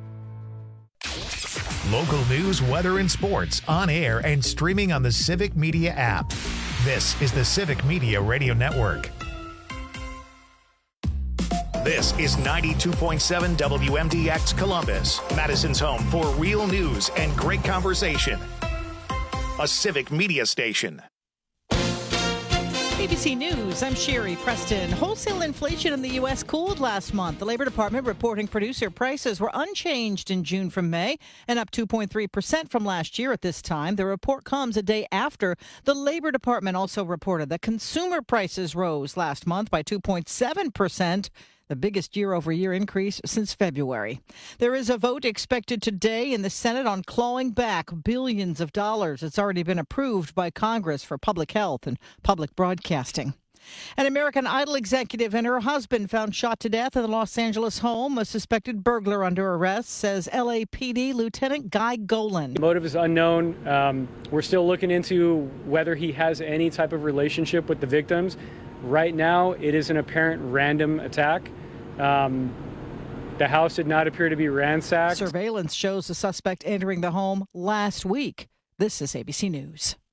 Local news, weather, and sports on air and streaming on the Civic Media app. This is the Civic Media Radio Network. This is 92.7 WMDX Columbus, Madison's home for real news and great conversation. A Civic Media station. ABC News, I'm Sherry Preston. Wholesale inflation in the U.S. cooled last month. The Labor Department reporting producer prices were unchanged in June from May and up 2.3% from last year at this time. The report comes a day after the Labor Department also reported that consumer prices rose last month by 2.7%. The biggest year-over-year increase since February. There is a vote expected today in the Senate on clawing back billions of dollars. It's already been approved by Congress for public health and public broadcasting. An American Idol executive and her husband found shot to death in the Los Angeles home. A suspected burglar under arrest, says LAPD Lieutenant Guy Golan. The motive is unknown. We're still looking into whether he has any type of relationship with the victims. Right now, it is an apparent random attack. The house did not appear to be ransacked. Surveillance shows the suspect entering the home last week. This is ABC News.